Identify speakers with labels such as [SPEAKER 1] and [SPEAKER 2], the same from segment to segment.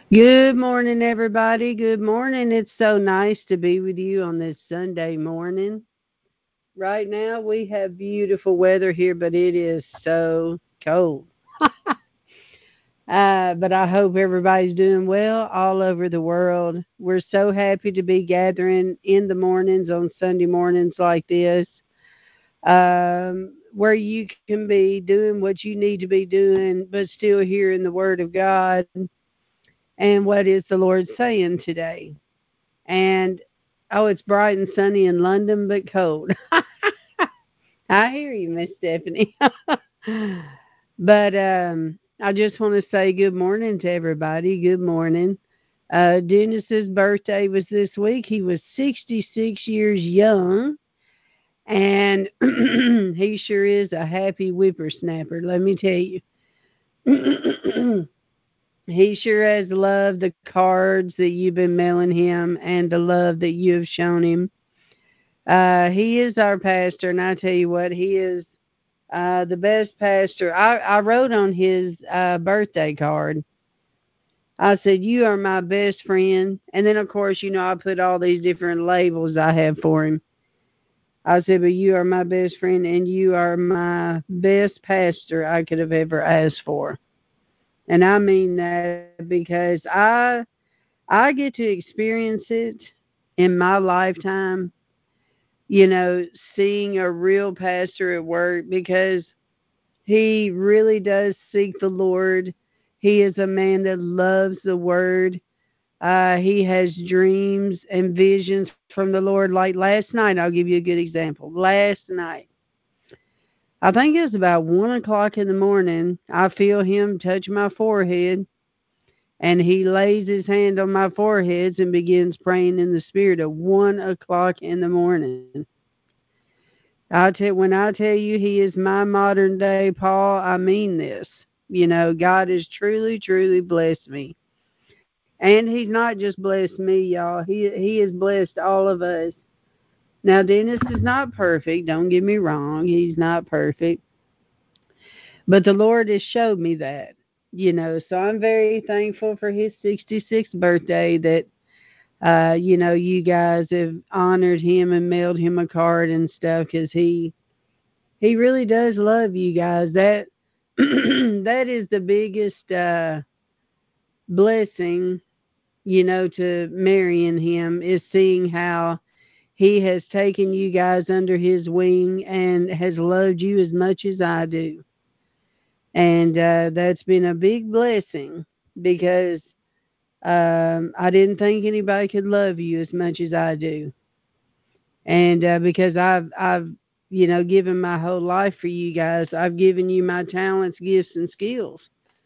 [SPEAKER 1] Good morning, everybody. Good morning. It's so nice to be with you on this Sunday morning. Right now, we have beautiful weather here, but it is so cold. But I hope everybody's doing well all over the world. We're so happy to be gathering in the mornings on Sunday mornings like this, where you can be doing what you need to be doing, but still hearing the Word of God and what is the Lord saying today. And oh, it's bright and sunny in London, but cold. I hear you, Miss Stephanie. But I just want to say good morning to everybody. Good morning. Dennis's birthday was this week. He was 66 years young, and he sure is a happy whippersnapper. Let me tell you. He sure has loved the cards that you've been mailing him and the love that you have shown him. He is our pastor, and I tell you what, he is the best pastor. I wrote on his birthday card, I said, "You are my best friend." And then, of course, I put all these different labels I have for him. I said, "But you are my best friend, and you are my best pastor I could have ever asked for." And I mean that because I get to experience it in my lifetime, seeing a real pastor at work because he really does seek the Lord. He is a man that loves the word. He has dreams and visions from the Lord. Like last night, I'll give you a good example. Last night, I think it was about 1 o'clock in the morning, I feel him touch my forehead, and he lays his hand on my foreheads and begins praying in the spirit at 1 o'clock in the morning. When I tell you he is my modern day Paul, I mean this. God has truly, truly blessed me. And he's not just blessed me, y'all. He has blessed all of us. Now Dennis is not perfect, don't get me wrong. He's not perfect. But the Lord has showed me that. So I'm very thankful for his 66th birthday that you guys have honored him and mailed him a card and stuff cuz he really does love you guys. That that is the biggest blessing, to marrying him is seeing how he has taken you guys under his wing and has loved you as much as I do. And that's been a big blessing because I didn't think anybody could love you as much as I do. And because I've given my whole life for you guys. I've given you my talents, gifts, and skills.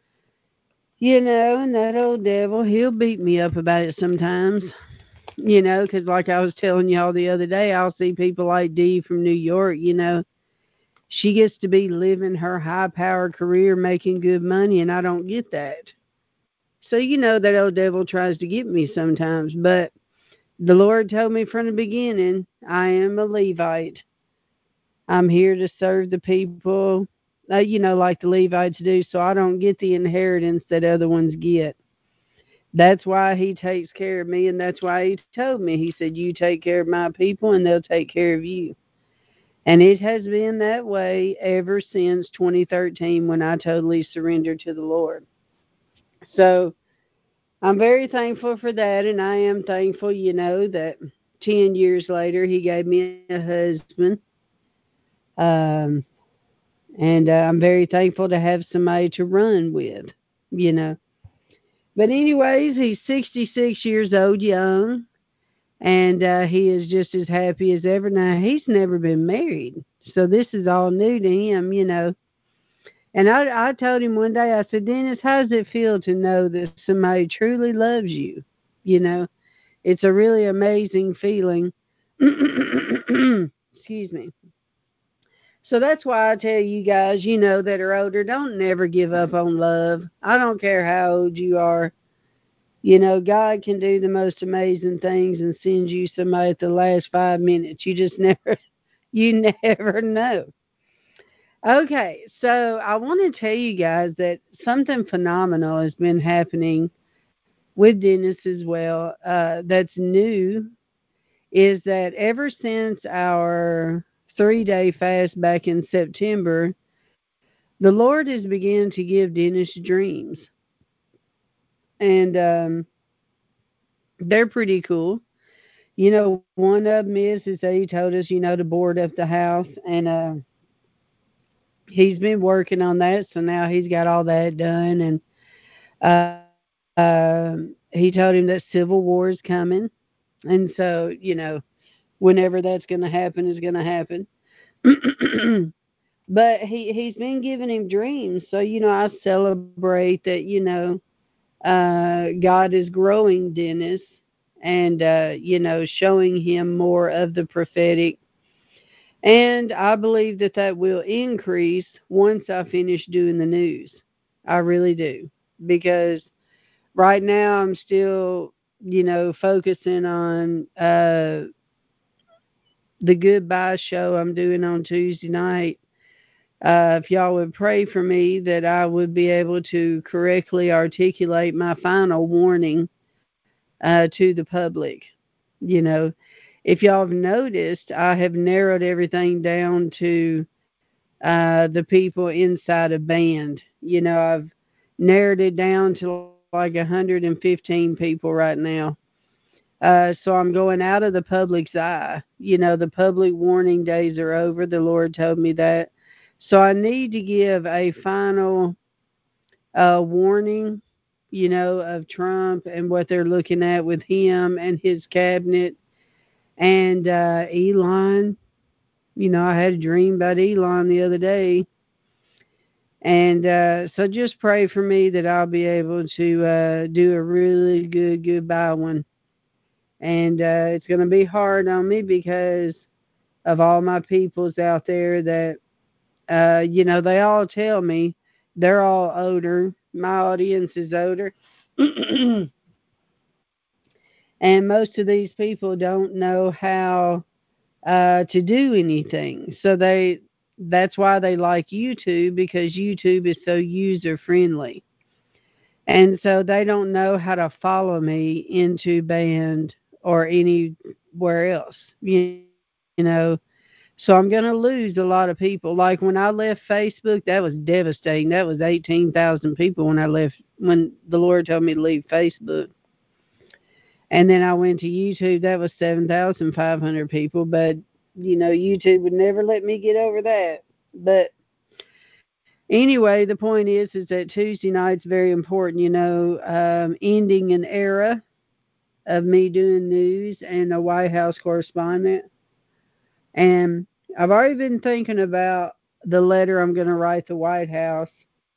[SPEAKER 1] And that old devil, he'll beat me up about it sometimes. Because like I was telling y'all the other day, I'll see people like Dee from New York. She gets to be living her high power career, making good money, and I don't get that. So that old devil tries to get me sometimes, but the Lord told me from the beginning, I am a Levite. I'm here to serve the people, like the Levites do, so I don't get the inheritance that other ones get. That's why he takes care of me, and that's why he told me. He said, "You take care of my people, and they'll take care of you." And it has been that way ever since 2013 when I totally surrendered to the Lord. So I'm very thankful for that, and I am thankful, that 10 years later he gave me a husband. Um, and I'm very thankful to have somebody to run with, you know. But, anyways, he's 66 years old, young, and he is just as happy as ever. Now, he's never been married, so this is all new to him. And I told him one day, I said, "Dennis, how does it feel to know that somebody truly loves you? You know, it's a really amazing feeling." Excuse me. So that's why I tell you guys, that are older, don't never give up on love. I don't care how old you are. God can do the most amazing things and send you somebody at the last 5 minutes. You just never, you never know. Okay, so I want to tell you guys that something phenomenal has been happening with Dennis as well, that's new, is that ever since our 3-day fast back in September, the Lord has begun to give Dennis dreams. And they're pretty cool. One of them is that he told us, to board up the house, and he's been working on that, so now he's got all that done. And he told him that Civil War is coming, and so whenever that's going to happen is going to happen. But he's been giving him dreams, so I celebrate that. God is growing Dennis, and showing him more of the prophetic. And I believe that that will increase once I finish doing the news. I really do. Because right now I'm still, focusing on the goodbye show I'm doing on Tuesday night. If y'all would pray for me that I would be able to correctly articulate my final warning to the public. You know, if y'all have noticed, I have narrowed everything down to the people inside a band. I've narrowed it down to like 115 people right now. So I'm going out of the public's eye. The public warning days are over. The Lord told me that. So I need to give a final warning, of Trump and what they're looking at with him and his cabinet and Elon. I had a dream about Elon the other day. And so just pray for me that I'll be able to do a really good goodbye one. And it's going to be hard on me because of all my peoples out there that, they all tell me they're all older. My audience is older. And most of these people don't know how to do anything. So that's why they like YouTube, because YouTube is so user friendly. And so they don't know how to follow me into band or anywhere else, know. So I'm going to lose a lot of people. Like when I left Facebook, that was devastating. That was 18,000 people when the Lord told me to leave Facebook. And then I went to YouTube, that was 7,500 people. But, YouTube would never let me get over that. But anyway, the point is that Tuesday night's very important, ending an era of me doing news and a White House correspondent. And I've already been thinking about the letter I'm going to write the White House,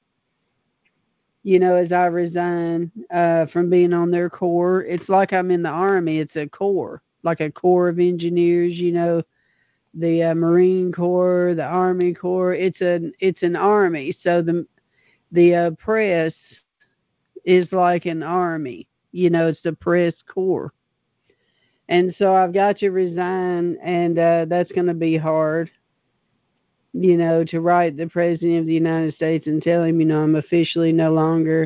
[SPEAKER 1] as I resign from being on their corps. It's like I'm in the Army. It's a corps, like a Corps of Engineers, the Marine Corps, the Army Corps. It's an army. So the press is like an army. It's the press corps. And so I've got to resign, and that's going to be hard, to write the President of the United States and tell him, I'm officially no longer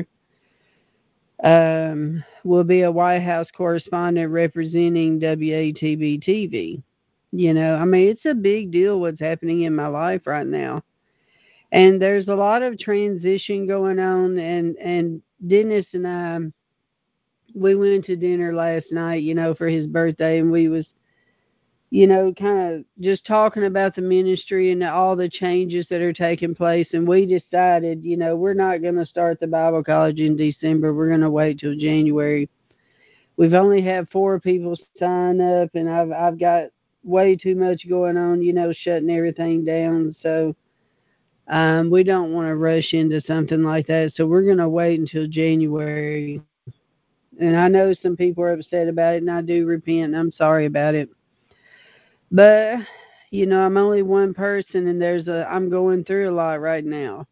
[SPEAKER 1] will be a White House correspondent representing WATB TV. It's a big deal what's happening in my life right now. And there's a lot of transition going on, and Dennis and I, we went to dinner last night, for his birthday, and we was, kind of just talking about the ministry and all the changes that are taking place. And we decided, we're not going to start the Bible college in December. We're going to wait till January. We've only had 4 people sign up, and I've got way too much going on, shutting everything down. So we don't want to rush into something like that. So we're going to wait until January. And I know some people are upset about it, and I do repent, and I'm sorry about it. But, I'm only one person, and I'm going through a lot right now.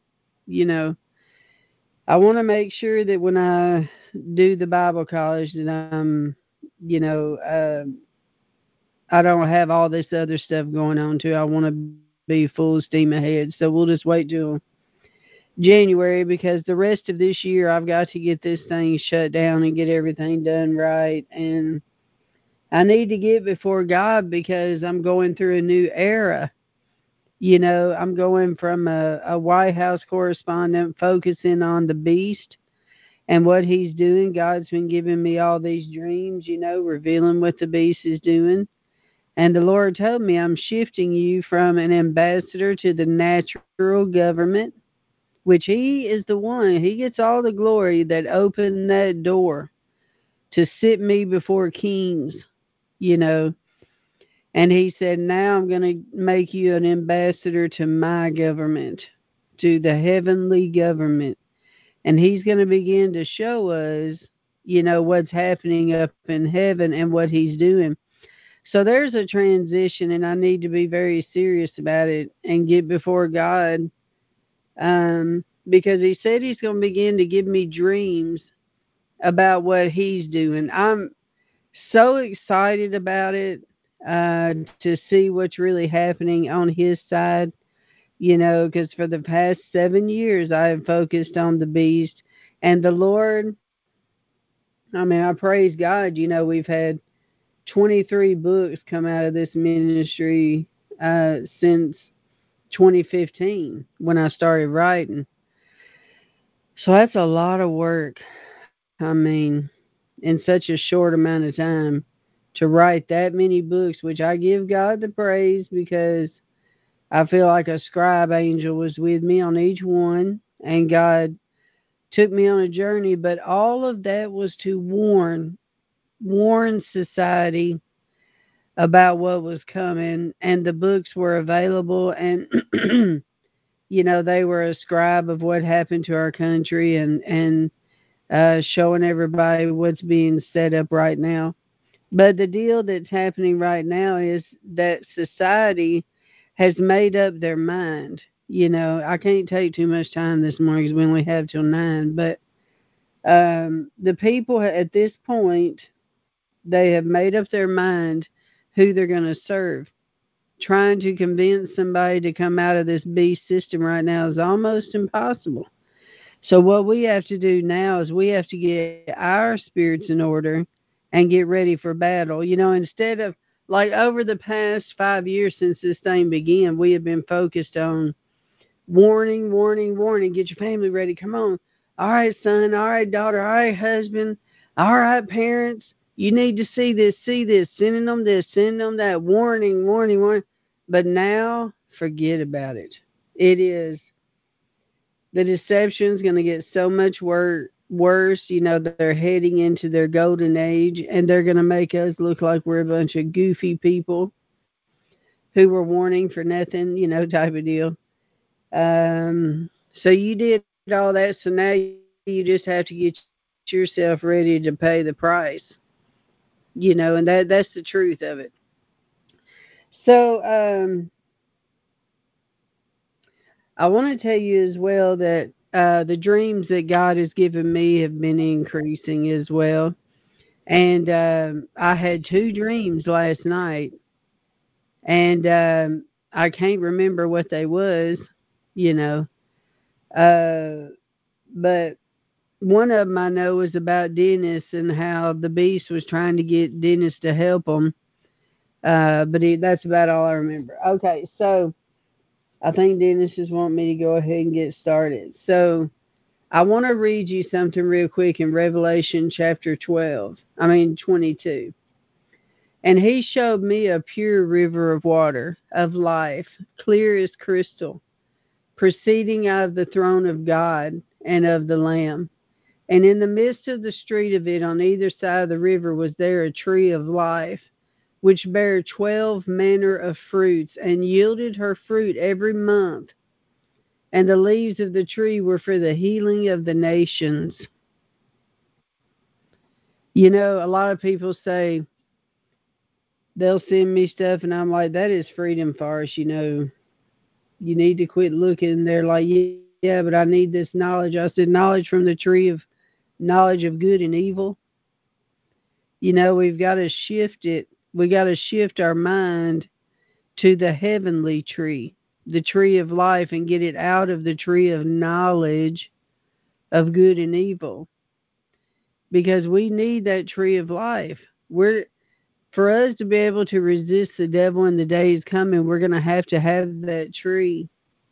[SPEAKER 1] I want to make sure that when I do the Bible college that I'm, I don't have all this other stuff going on too. I want to be full steam ahead. So we'll just wait till January, because the rest of this year I've got to get this thing shut down and get everything done right. And I need to get before God because I'm going through a new era. I'm going from a White House correspondent focusing on the beast and what he's doing. God's been giving me all these dreams, revealing what the beast is doing. And the Lord told me, I'm shifting you from an ambassador to the natural government, which he is the one, he gets all the glory that opened that door to sit me before kings, you know. And he said, now I'm going to make you an ambassador to my government, to the heavenly government. And he's going to begin to show us, what's happening up in heaven and what he's doing. So there's a transition, and I need to be very serious about it and get before God, because he said he's going to begin to give me dreams about what he's doing. I'm so excited about it, to see what's really happening on his side, because for the past 7 years I have focused on the beast and the Lord. I mean, I praise God. We've had 23 books come out of this ministry since 2015 when I started writing. So that's a lot of work. I mean, in such a short amount of time to write that many books, which I give God the praise because I feel like a scribe angel was with me on each one, and God took me on a journey. But all of that was to warn society about what was coming, and the books were available, and they were a scribe of what happened to our country, and showing everybody what's being set up right now. But the deal that's happening right now is that society has made up their mind. I can't take too much time this morning because we only have till 9. But the people at this point, they have made up their mind who they're going to serve. Trying to convince somebody to come out of this beast system right now is almost impossible. So what we have to do now is we have to get our spirits in order and get ready for battle. Instead of, like, over the past 5 years since this thing began, we have been focused on warning, warning, warning. Get your family ready. Come on. All right, son. All right, daughter. All right, husband. All right, parents. You need to see this, see this. Sending them this, sending them that. Warning, warning, warning. But now, forget about it. It is, the deception's going to get so much worse. They're heading into their golden age, and they're going to make us look like we're a bunch of goofy people who were warning for nothing, type of deal. So you did all that, so now you just have to get yourself ready to pay the price, and that's the truth of it. So I want to tell you as well that the dreams that God has given me have been increasing as well. And I had two dreams last night, and I can't remember what they was, you know. Uh, but one of them I know was about Dennis and how the beast was trying to get Dennis to help him. That's about all I remember. Okay, so I think Dennis just want me to go ahead and get started. So I want to read you something real quick in Revelation chapter 22. And he showed me a pure river of water, of life, clear as crystal, proceeding out of the throne of God and of the Lamb. And in the midst of the street of it, on either side of the river, was there a tree of life, which bare 12 manner of fruits, and yielded her fruit every month. And the leaves of the tree were for the healing of the nations. A lot of people say they'll send me stuff, and I'm like, that is freedom farce. You need to quit looking. They're like, yeah, but I need this knowledge. I said, knowledge from the tree of knowledge of good and evil. We've got to shift it. We got to shift our mind to the heavenly tree. the tree of life and get it out of the tree of knowledge of good and evil, because we need that tree of life. For us to be able to resist the devil in the days coming, we're going to have that tree.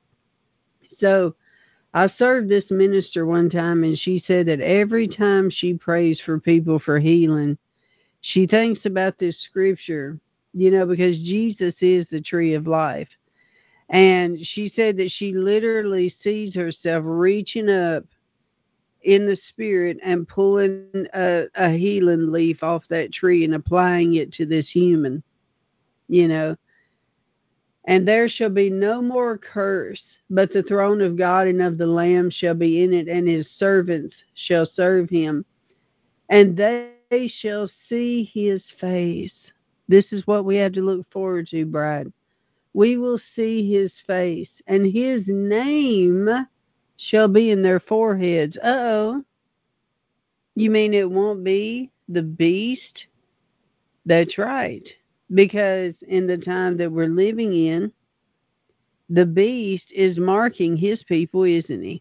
[SPEAKER 1] So I served this minister one time, and she said that every time she prays for people for healing, she thinks about this scripture, because Jesus is the tree of life. And she said that she literally sees herself reaching up in the spirit and pulling a healing leaf off that tree and applying it to this human, you know. And there shall be no more curse, but the throne of God and of the Lamb shall be in it, and his servants shall serve him, and they shall see his face. This is what we have to look forward to, bride. We will see his face, and his name shall be in their foreheads. Uh-oh. You mean it won't be the beast? That's right. Because in the time that we're living in, the beast is marking his people, isn't he?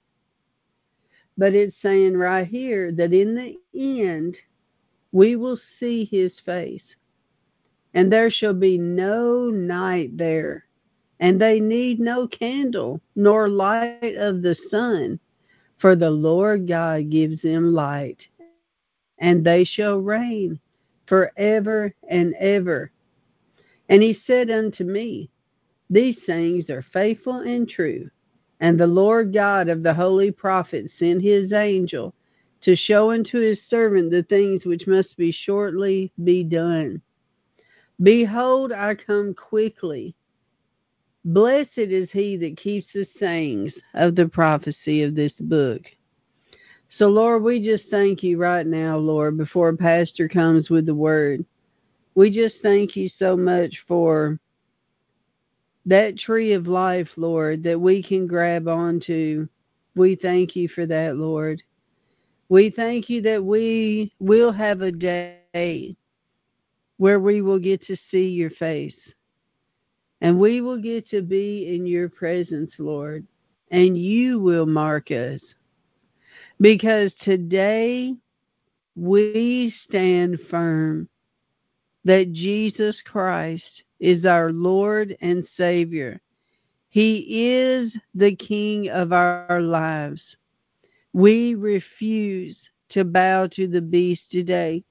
[SPEAKER 1] But it's saying right here that in the end, we will see his face, and there shall be no night there, and they need no candle, nor light of the sun, for the Lord God gives them light, and they shall reign forever and ever. And he said unto me, these things are faithful and true. And the Lord God of the holy prophets sent his angel to show unto his servant the things which must be shortly be done. Behold, I come quickly. Blessed is he that keeps the sayings of the prophecy of this book. So, Lord, we just thank you right now, Lord, before Pastor comes with the word. We just thank you so much for that tree of life, Lord, that we can grab onto. We thank you for that, Lord. We thank you that we will have a day where we will get to see your face. And we will get to be in your presence, Lord. And you will mark us. Because today we stand firm that Jesus Christ is our Lord and Savior. He is the King of our lives. We refuse to bow to the beast today.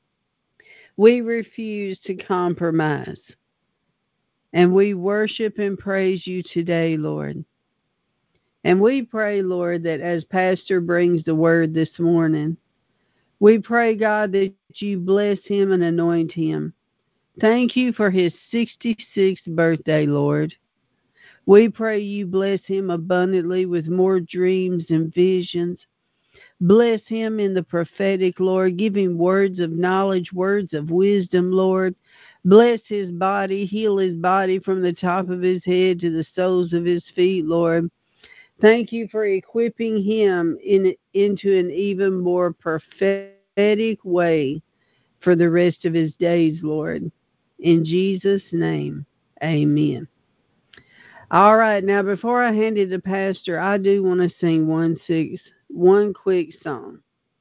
[SPEAKER 1] We refuse to compromise. And we worship and praise you today, Lord. And we pray, Lord, that as Pastor brings the word this morning, we pray, God, that you bless him and anoint him. Thank you for his 66th birthday, Lord. We pray you bless him abundantly with more dreams and visions. Bless him in the prophetic, Lord. Give him words of knowledge, words of wisdom, Lord. Bless his body. Heal his body from the top of his head to the soles of his feet, Lord. Thank you for equipping him into an even more prophetic way for the rest of his days, Lord. In Jesus' name, amen. All right, now before I hand it to Pastor, I do want to sing one quick song.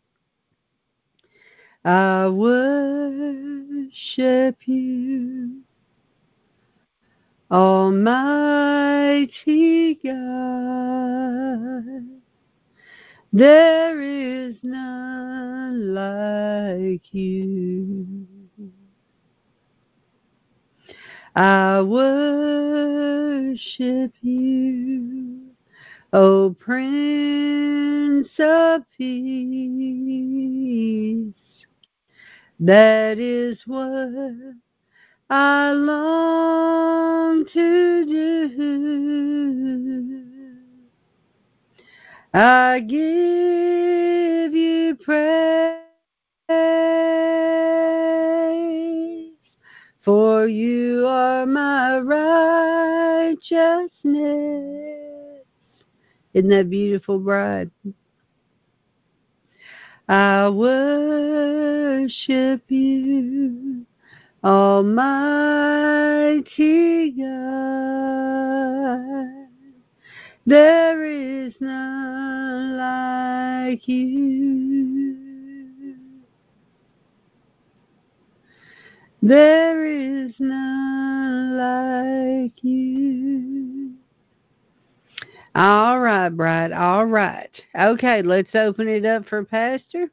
[SPEAKER 1] I worship you, Almighty God. There is none like you. I worship you, O Prince of Peace. That is what I long to do. I give you praise, for you are my righteousness. Isn't that beautiful, bride? I worship you, Almighty God, there is none like you. There is none like you. All right, Brad. All right. Okay, let's open it up for Pastor.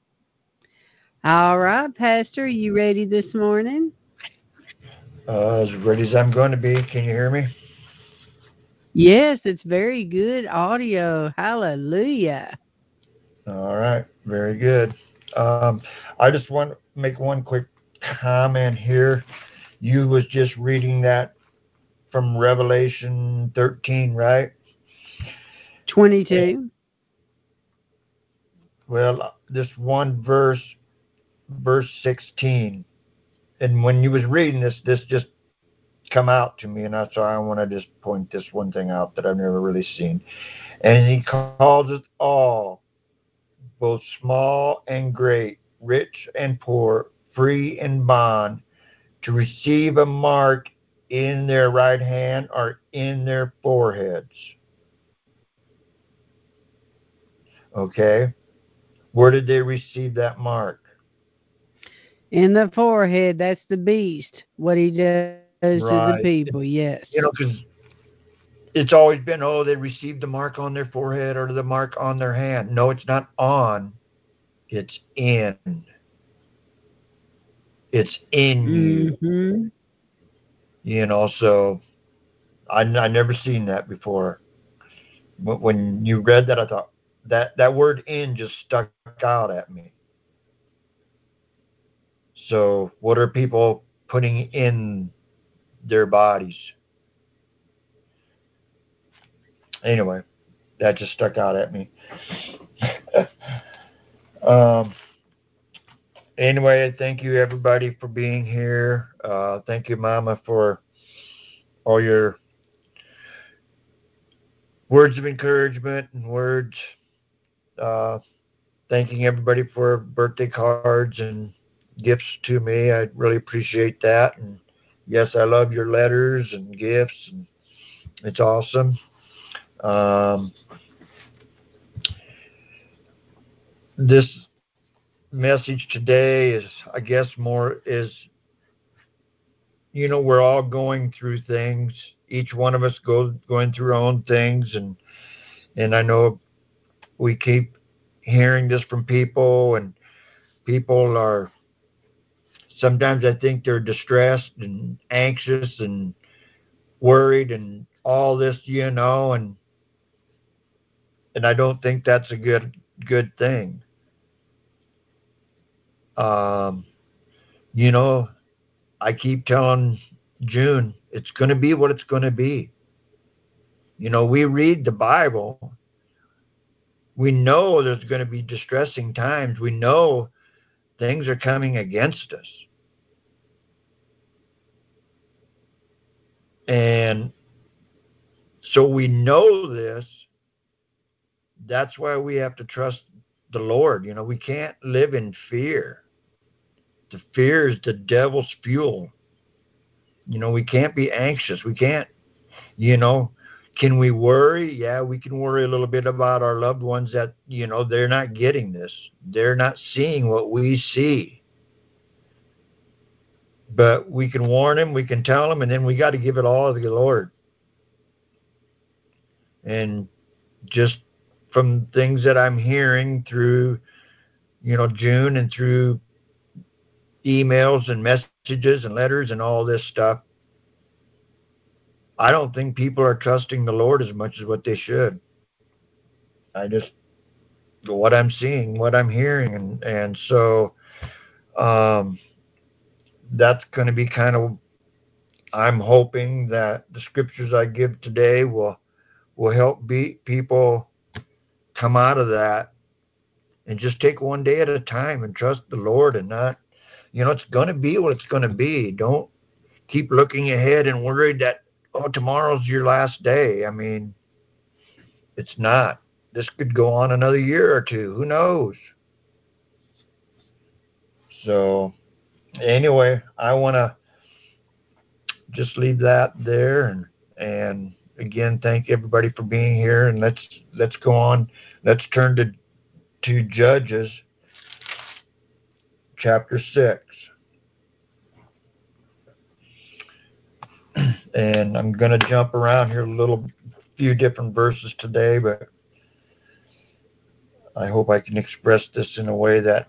[SPEAKER 1] All right, Pastor, you ready this morning?
[SPEAKER 2] As ready as I'm going to be. Can you hear me?
[SPEAKER 1] Yes, it's very good audio. Hallelujah.
[SPEAKER 2] All right. Very good. I just want to make one quick comment here. You was just reading that from Revelation 13, right?
[SPEAKER 1] 22.
[SPEAKER 2] Well, this one verse, verse 16. And when you was reading this just come out to me, and that's why I want to just point this one thing out that I've never really seen. And he calls us all, both small and great, rich and poor, free and bond, to receive a mark in their right hand or in their foreheads. Okay? Where did they receive that mark?
[SPEAKER 1] In the forehead, that's the beast. What he does to the people,
[SPEAKER 2] Right.
[SPEAKER 1] yes.
[SPEAKER 2] Because it's always been, oh, they received the mark on their forehead or the mark on their hand. No, it's not on, it's in. It's in you.
[SPEAKER 1] Mm-hmm.
[SPEAKER 2] So I never seen that before. When you read that, I thought that word "in" just stuck out at me. So, what are people putting in their bodies? Anyway, that just stuck out at me. um, anyway, thank you everybody for being here. Thank you, Mama, for all your words of encouragement and words. Uh, Thanking everybody for birthday cards and gifts to me. I really appreciate that. And yes, I love your letters and gifts, and it's awesome. Um, this message today is, I guess, more is, we're all going through things. Each one of us going through our own things, and I know we keep hearing this from people, and people are sometimes I think they're distressed and anxious and worried and all this, and I don't think that's a good thing. Um, you know, I keep telling June, it's going to be what it's going to be. We read the Bible. We know there's going to be distressing times. We know things are coming against us. And so we know this. That's why we have to trust the Lord. We can't live in fear. The fear is the devil's fuel. We can't be anxious. We can't, you know, can we worry? Yeah, we can worry a little bit about our loved ones that, they're not getting this. They're not seeing what we see. But we can warn them, we can tell them, and then we got to give it all to the Lord. And just from things that I'm hearing through, June and through emails and messages and letters and all this stuff, I don't think people are trusting the Lord as much as what they should. I just what I'm seeing, what I'm hearing, and so um, that's going to be kind of. I'm hoping that the scriptures I give today will help people come out of that and just take one day at a time and trust the Lord and not, it's going to be what it's going to be. Don't keep looking ahead and worried that tomorrow's your last day. I mean, it's not. This could go on another year or two. Who knows? So Anyway, I want to just leave that there, and again, thank everybody for being here, and let's go on. Let's turn to Judges chapter 6. And I'm going to jump around here a little few different verses today, but I hope I can express this in a way that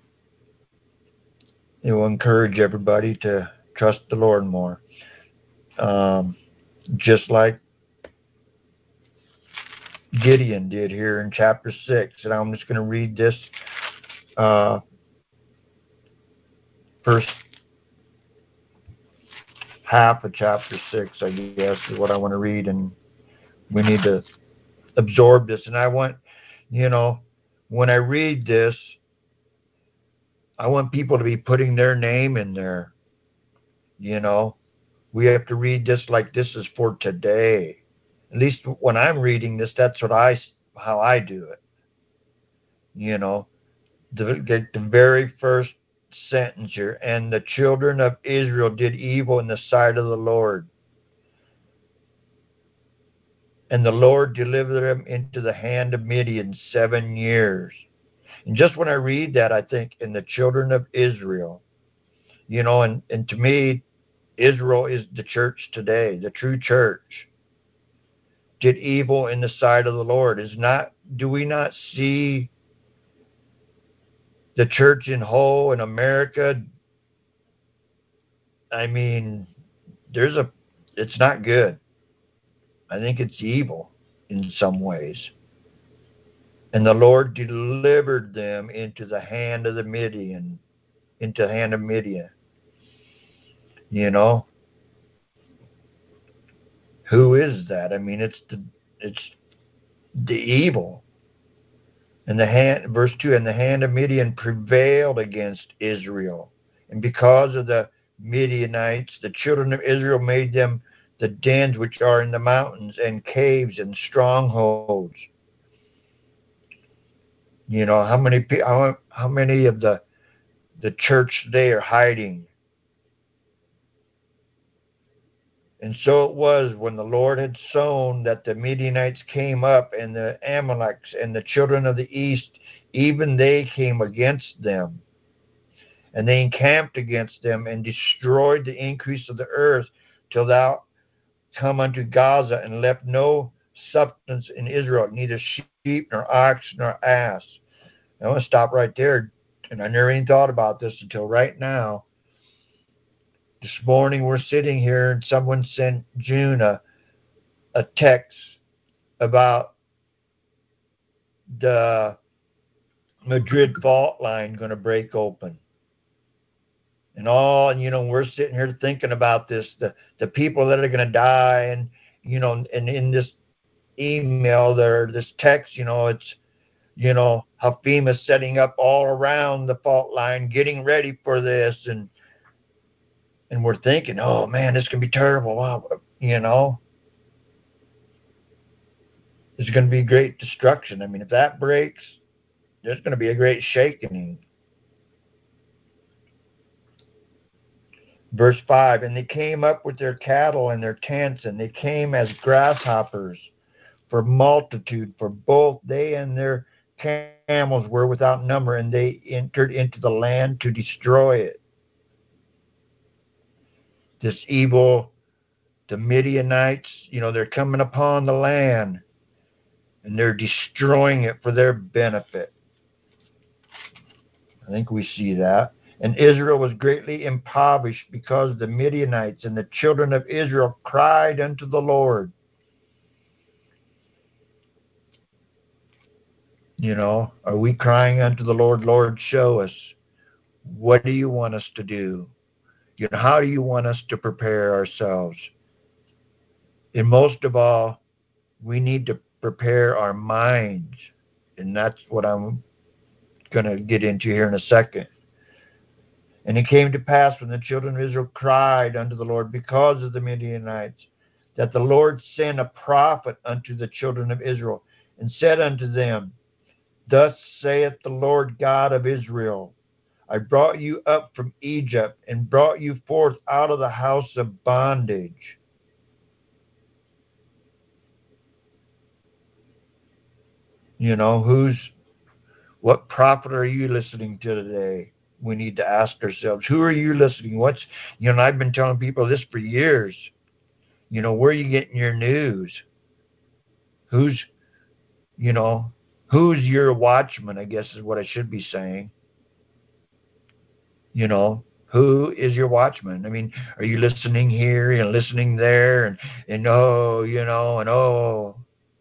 [SPEAKER 2] it will encourage everybody to trust the Lord more. Just like Gideon did here in chapter 6. And I'm just going to read this first half of chapter 6, I guess, is what I want to read. And we need to absorb this. And I want, when I read this, I want people to be putting their name in there. We have to read this like this is for today. At least when I'm reading this, that's how I do it. The very first sentence here, and the children of Israel did evil in the sight of the Lord. And the Lord delivered them into the hand of Midian 7 years. And just when I read that, I think, in the children of Israel, and to me, Israel is the church today, the true church. Did evil in the sight of the Lord. Do we not see the church in whole in America? I mean, it's not good. I think it's evil in some ways. And the Lord delivered them into the hand of Midian. You know, who is that? I mean, it's the evil. And verse 2, and the hand of Midian prevailed against Israel. And because of the Midianites, the children of Israel made them the dens which are in the mountains, and caves and strongholds. How many of the church today are hiding? And so it was when the Lord had sown that the Midianites came up, and the Amalekites and the children of the east, even they came against them. And they encamped against them and destroyed the increase of the earth till thou come unto Gaza, and left no substance in Israel, neither sheep nor ox nor ass. I want to stop right there. And I never even thought about this until right now. This morning we're sitting here and someone sent June a text about the Madrid fault line going to break open. And we're sitting here thinking about this, the people that are going to die, and and in this email this text, it's how FEMA's setting up all around the fault line, getting ready for this, and we're thinking, oh man, this can be terrible. Wow, there's going to be great destruction. I mean, if that breaks, there's going to be a great shaking. Verse 5, and they came up with their cattle and their tents, and they came as grasshoppers for multitude, for both they and their camels were without number, and they entered into the land to destroy it. This evil, the Midianites, they're coming upon the land, and they're destroying it for their benefit. I think we see that. And Israel was greatly impoverished because the Midianites, and the children of Israel cried unto the Lord. Are we crying unto the Lord? Lord, show us. What do you want us to do? How do you want us to prepare ourselves? And most of all, we need to prepare our minds. And that's what I'm going to get into here in a second. And it came to pass when the children of Israel cried unto the Lord because of the Midianites, that the Lord sent a prophet unto the children of Israel, and said unto them, Thus saith the Lord God of Israel, I brought you up from Egypt and brought you forth out of the house of bondage. You know, what prophet are you listening to today? We need to ask ourselves, who are you listening? And I've been telling people this for years. Where are you getting your news? Who's, you know, who's your watchman, I guess is what I should be saying. Who is your watchman? I mean, are you listening here and listening there and oh, and oh,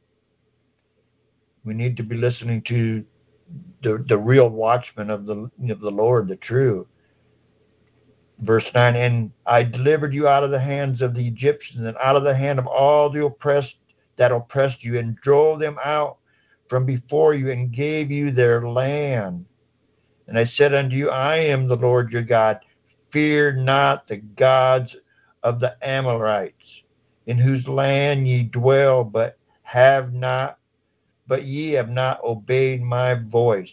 [SPEAKER 2] we need to be listening to the real watchman of the Lord, the true. Verse 9, and I delivered you out of the hands of the Egyptians and out of the hand of all the oppressed that oppressed you, and drove them out from before you, and gave you their land. And I said unto you, I am the Lord your God. Fear not the gods of the Amorites, in whose land ye dwell, but ye have not obeyed my voice.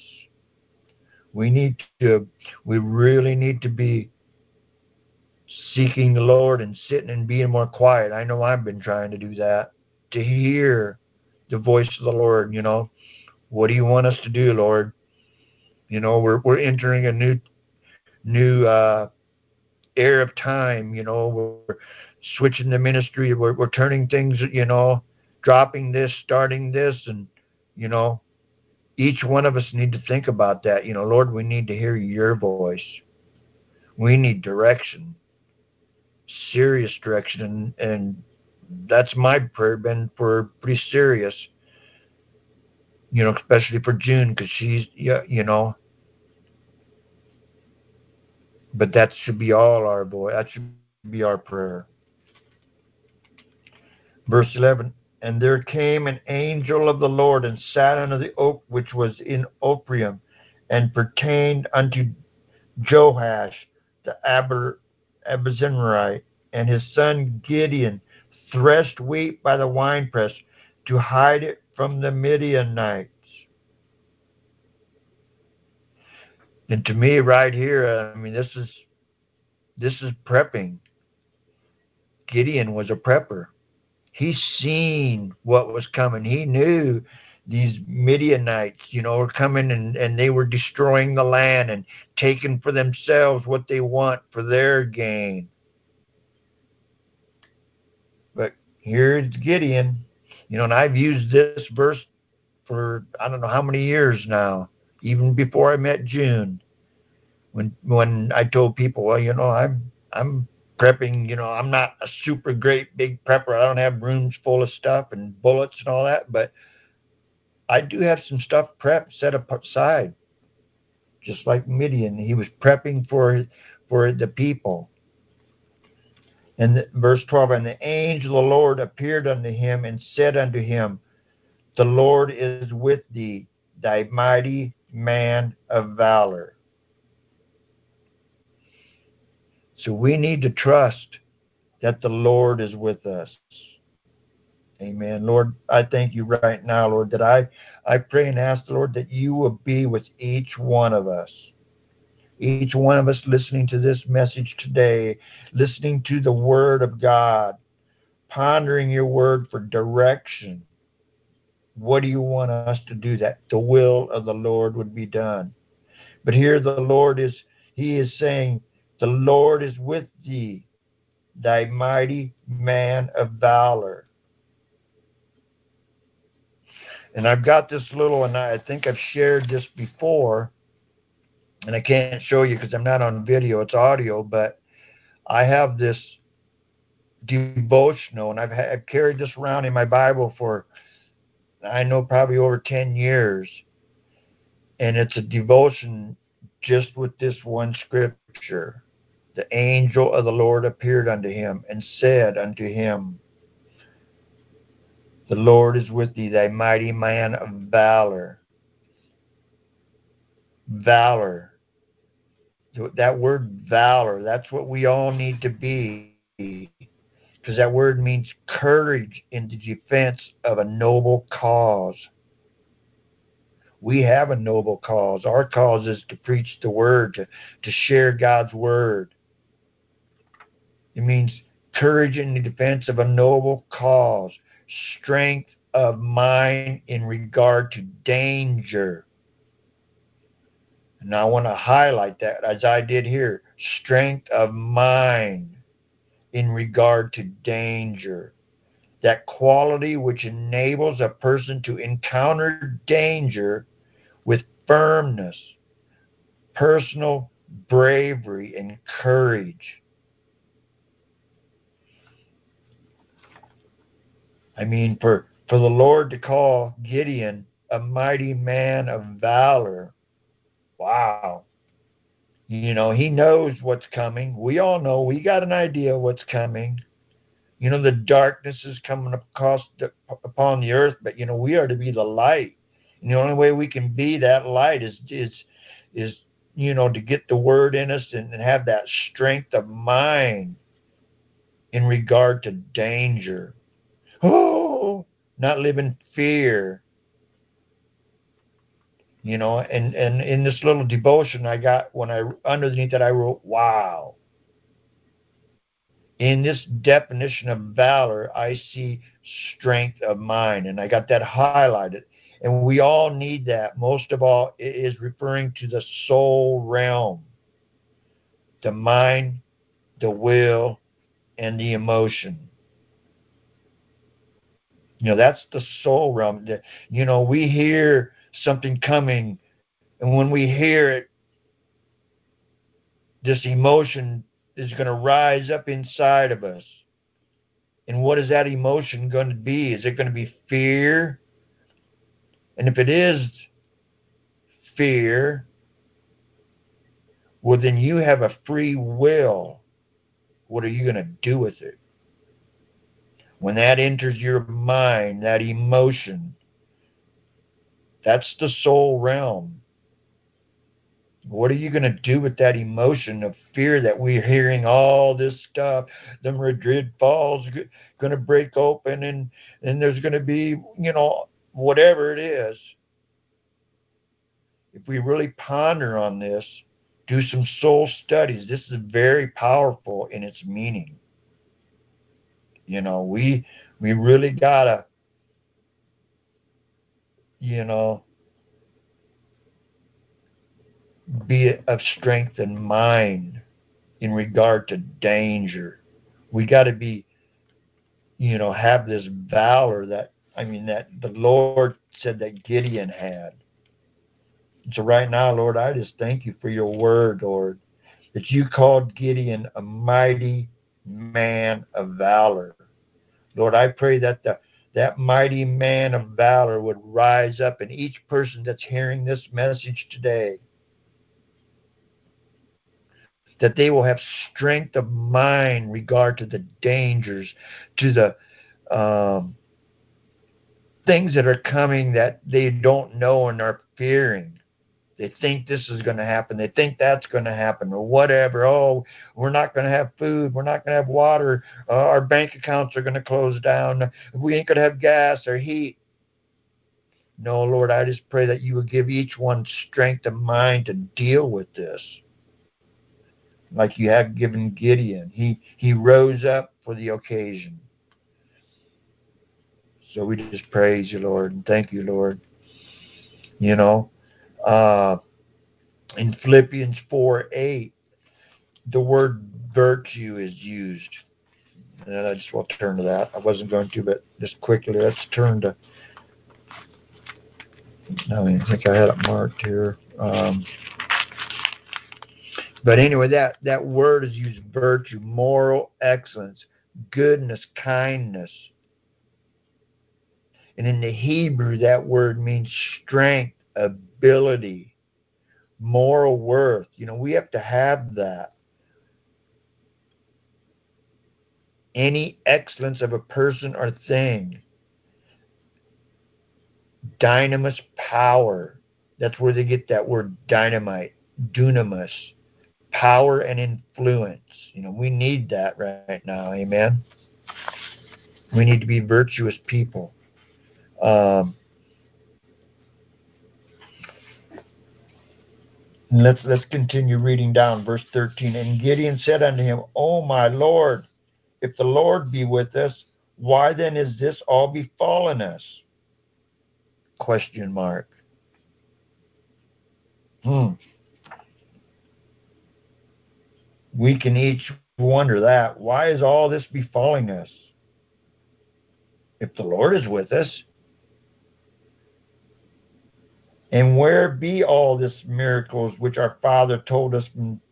[SPEAKER 2] We really need to be seeking the Lord and sitting and being more quiet. I know I've been trying to do that, to hear the voice of the Lord. What do you want us to do, Lord? We're entering a new era of time. We're switching the ministry. We're turning things. Dropping this, starting this, and you know, each one of us need to think about that. Lord, we need to hear your voice. We need direction, serious direction, and that's my prayer been for pretty serious. Especially for June, because she's, but that should be all our voice. That should be our prayer. Verse 11, and there came an angel of the Lord and sat under the oak which was in Ophrim, and pertained unto Joash the Abiezrite, and his son Gideon threshed wheat by the winepress to hide it from the Midianites. And to me, right here, I mean, this is prepping. Gideon was a prepper. He seen what was coming. He knew these Midianites, were coming and they were destroying the land and taking for themselves what they want for their gain. But here's Gideon, and I've used this verse for I don't know how many years now, even before I met June. When I told people, well, I'm prepping, I'm not a super great big prepper. I don't have rooms full of stuff and bullets and all that, but I do have some stuff prepped, set aside. Just like Midian, he was prepping for the people. And verse 12, and the angel of the Lord appeared unto him and said unto him, the Lord is with thee, thy mighty man of valor. So we need to trust that the Lord is with us. Amen. Lord, I thank you right now, Lord, that I pray and ask, Lord, that you will be with each one of us. Each one of us listening to this message today, listening to the word of God, pondering your word for direction. What do you want us to do that the will of the Lord would be done? But here he is saying, the Lord is with thee, thy mighty man of valor. And I've got this and I think I've shared this before, and I can't show you because I'm not on video, it's audio, but I have this devotional, and I've carried this around in my Bible for, I know, probably over 10 years. And it's a devotion just with this one scripture. The angel of the Lord appeared unto him and said unto him, the Lord is with thee, thy mighty man of valor. Valor. That word valor, that's what we all need to be. Because that word means courage in the defense of a noble cause. We have a noble cause. Our cause is to preach the word, to share God's word. It means courage in the defense of a noble cause, strength of mind in regard to danger. And I want to highlight that, as I did here, strength of mind in regard to danger. That quality which enables a person to encounter danger with firmness, personal bravery, and courage. I mean, for the Lord to call Gideon a mighty man of valor, wow. You know, he knows what's coming. We all know. We got an idea what's coming. You know, the darkness is coming upon the earth, but, you know, we are to be the light. And the only way we can be that light is you know, to get the word in us and have that strength of mind in regard to danger. Oh, not live in fear. You know, and in this little devotion I got, when I underneath that I wrote, wow. In this definition of valor, I see strength of mind, and I got that highlighted. And we all need that. Most of all, it is referring to the soul realm, the mind, the will, and the emotion. You know, that's the soul realm. You know, we hear something coming, and when we hear it, this emotion is going to rise up inside of us. And what is that emotion going to be? Is it going to be fear? And if it is fear, well, then you have a free will. What are you going to do with it? When that enters your mind, that emotion, that's the soul realm. What are you going to do with that emotion of fear that we're hearing all this stuff? The Madrid Falls going to break open, and there's going to be, you know, whatever it is. If we really ponder on this, do some soul studies, this is very powerful in its meaning. You know, we really gotta, you know, be of strength and mind in regard to danger. We got to be, you know, have this valor that, I mean, that the Lord said that Gideon had. So right now, Lord, I just thank you for your word, Lord, that you called Gideon a mighty man of valor. Lord, I pray that that mighty man of valor would rise up in each person that's hearing this message today, that they will have strength of mind regard to the dangers, to the things that are coming that they don't know and are fearing. They think this is going to happen. They think that's going to happen or whatever. Oh, we're not going to have food. We're not going to have water. Our bank accounts are going to close down. We ain't going to have gas or heat. No, Lord, I just pray that you would give each one strength of mind to deal with this. Like you have given Gideon. He rose up for the occasion. So we just praise you, Lord, and thank you, Lord. You know, uh, in Philippians 4:8, the word virtue is used. And I just will turn to that. I wasn't going to, but just quickly, let's turn to. I think I had it marked here. But anyway, that word is used: virtue, moral excellence, goodness, kindness. And in the Hebrew, that word means strength, ability, moral worth. You know, we have to have that. Any excellence of a person or thing. Dynamis, power. That's where they get that word dynamite, dunamis, power and influence. You know, we need that right now. Amen. We need to be virtuous people. Um, Let's continue reading down verse 13. And Gideon said unto him, O my Lord, if the Lord be with us, why then is this all befallen us? Question mark. We can each wonder that. Why is all this befalling us? If the Lord is with us, and where be all these miracles which our father told us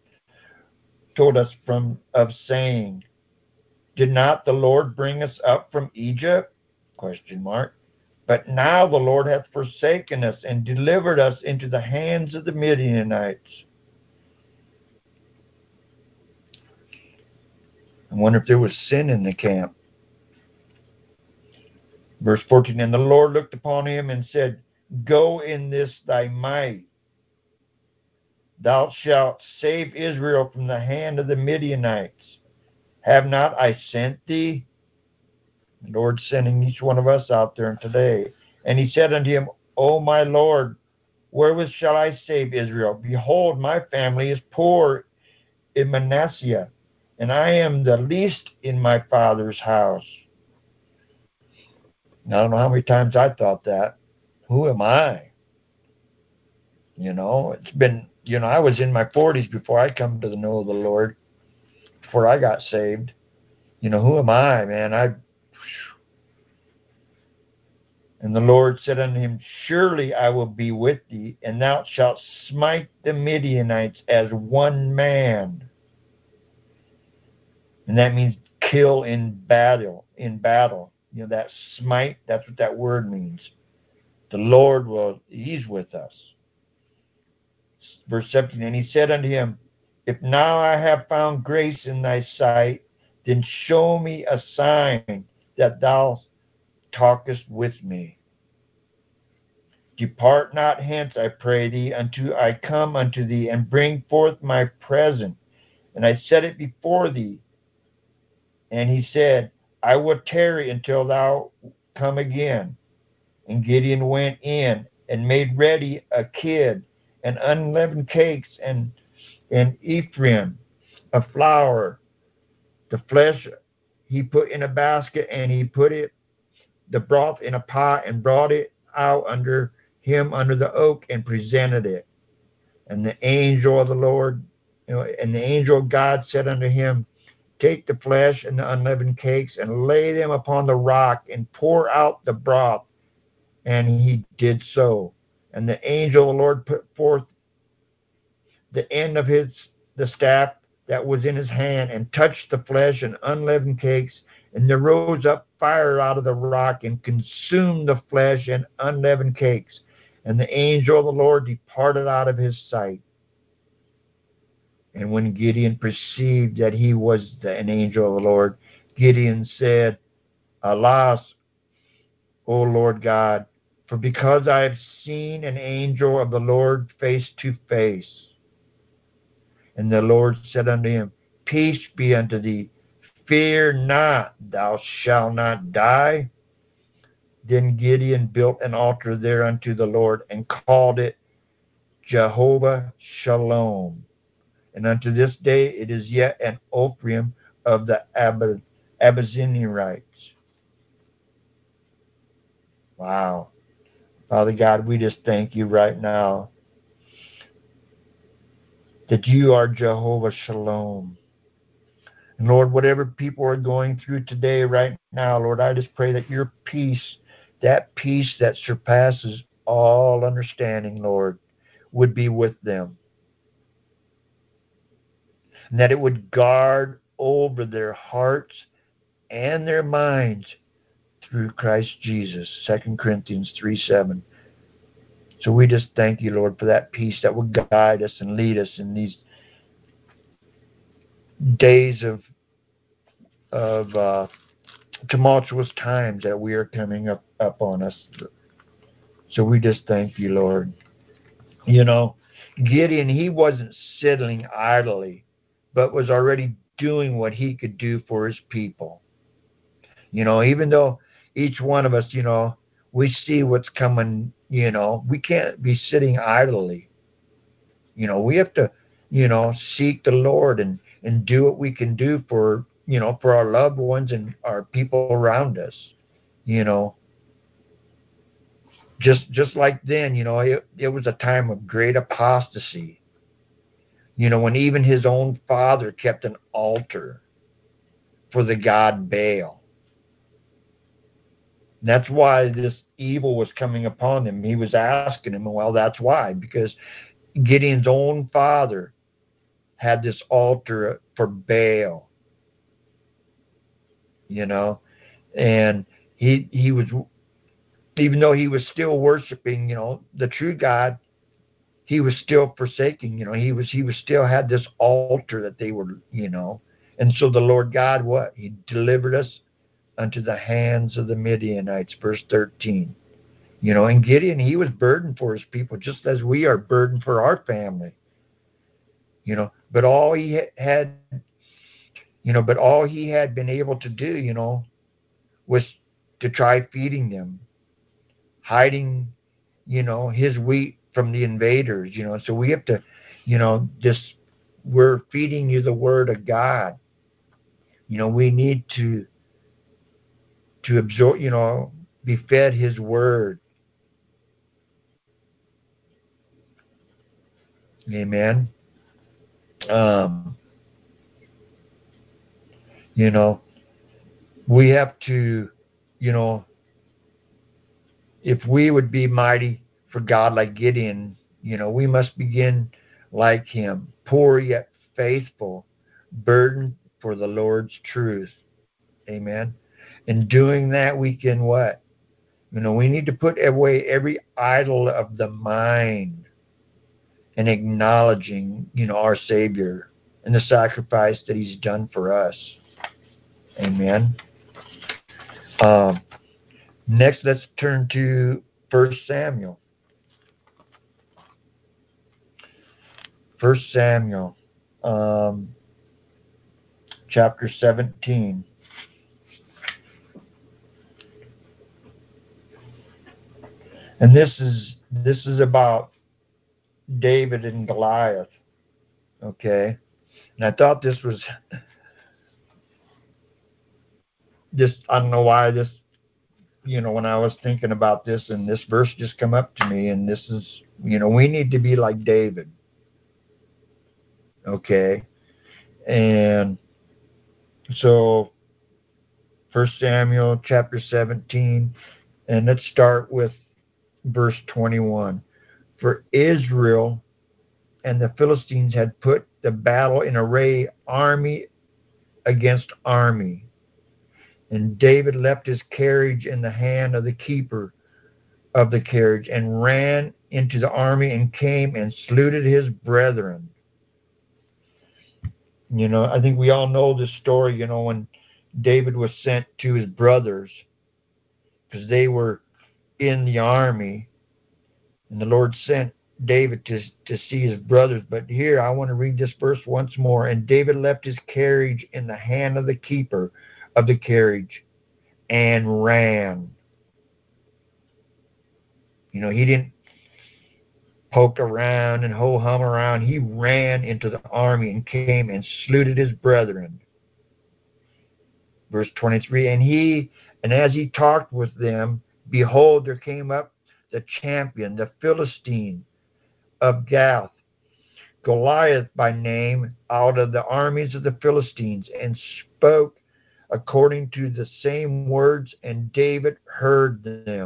[SPEAKER 2] from of saying, did not the Lord bring us up from Egypt? Question mark. But now the Lord hath forsaken us and delivered us into the hands of the Midianites. I wonder if there was sin in the camp. Verse 14, and the Lord looked upon him and said, go in this thy might. Thou shalt save Israel from the hand of the Midianites. Have not I sent thee? The Lord sending each one of us out there today. And he said unto him, O my Lord, wherewith shall I save Israel? Behold, my family is poor in Manasseh, and I am the least in my father's house. I don't know how many times I thought that. Who am I? It's been, I was in my 40s before I come to the know of the Lord, before I got saved. Who am I, man? And the Lord said unto him, surely I will be with thee, and thou shalt smite the Midianites as one man. And that means kill in battle. That smite, that's what that word means. The Lord he's with us. Verse 17, and he said unto him, if now I have found grace in thy sight, then show me a sign that thou talkest with me. Depart not hence, I pray thee, until I come unto thee, and bring forth my present. And I set it before thee. And he said, I will tarry until thou come again. And Gideon went in and made ready a kid, and unleavened cakes, and ephraim of flour. The flesh he put in a basket, and he put the broth in a pot, and brought it out under the oak, and presented it. And the angel of the Lord, and the angel of God said unto him, take the flesh and the unleavened cakes, and lay them upon the rock, and pour out the broth. And he did so. And the angel of the Lord put forth the end of the staff that was in his hand, and touched the flesh and unleavened cakes, and there rose up fire out of the rock, and consumed the flesh and unleavened cakes. And the angel of the Lord departed out of his sight. And when Gideon perceived that he was an angel of the Lord, Gideon said, alas, O Lord God, for because I have seen an angel of the Lord face to face. And the Lord said unto him, peace be unto thee. Fear not, thou shalt not die. Then Gideon built an altar there unto the Lord, and called it Jehovah Shalom. And unto this day it is yet an Ephraim of the Abyssinians. Wow. Father God, we just thank you right now that you are Jehovah Shalom. And Lord, whatever people are going through today, right now, Lord, I just pray that your peace, that peace that surpasses all understanding, Lord, would be with them. And that it would guard over their hearts and their minds through Christ Jesus. 2 Corinthians 3:7. So we just thank you, Lord, for that peace that will guide us and lead us in these days of tumultuous times that we are coming up on us. So we just thank you, Lord. Gideon, he wasn't sitting idly, but was already doing what he could do for his people. Even though each one of us, we see what's coming, we can't be sitting idly. We have to, seek the Lord and do what we can do for our loved ones and our people around us. You know, just like then, it was a time of great apostasy. When even his own father kept an altar for the god Baal. That's why this evil was coming upon him. He was asking him, well, that's why, because Gideon's own father had this altar for Baal, you know, and he was, even though he was still worshiping, the true God, he was still forsaking, he was still had this altar that they were. And so the Lord God, what? He delivered us unto the hands of the Midianites, verse 13. And Gideon, he was burdened for his people, just as we are burdened for our family. But all he had, but all he had been able to do, was to try feeding them, hiding, his wheat from the invaders. So we have to, this, we're feeding you the word of God. We need to absorb, be fed his word. Amen. Um, you know, we have to, you know, if we would be mighty for God like Gideon, we must begin like him, poor yet faithful, burdened for the Lord's truth. Amen. In doing that, we can what? We need to put away every idol of the mind and acknowledging, our Savior and the sacrifice that he's done for us. Amen. Um, Next, let's turn to 1 Samuel. 1 Samuel, um, chapter 17. And this is about David and Goliath. Okay, and I thought this was just, I don't know why this, when I was thinking about this and this verse just come up to me, and this is, we need to be like David. Okay, and so 1 Samuel chapter 17, and let's start with verse 21. For Israel and the Philistines had put the battle in array, army against army. And David left his carriage in the hand of the keeper of the carriage and ran into the army and came and saluted his brethren. I think we all know this story, when David was sent to his brothers because they were in the army, and the Lord sent David to see his brothers. But here I want to read this verse once more. And David left his carriage in the hand of the keeper of the carriage and ran. He didn't poke around and ho-hum around. He ran into the army and came and saluted his brethren. Verse 23, and as he talked with them, behold, there came up the champion, the Philistine of Gath, Goliath by name, out of the armies of the Philistines, and spoke according to the same words, and David heard them.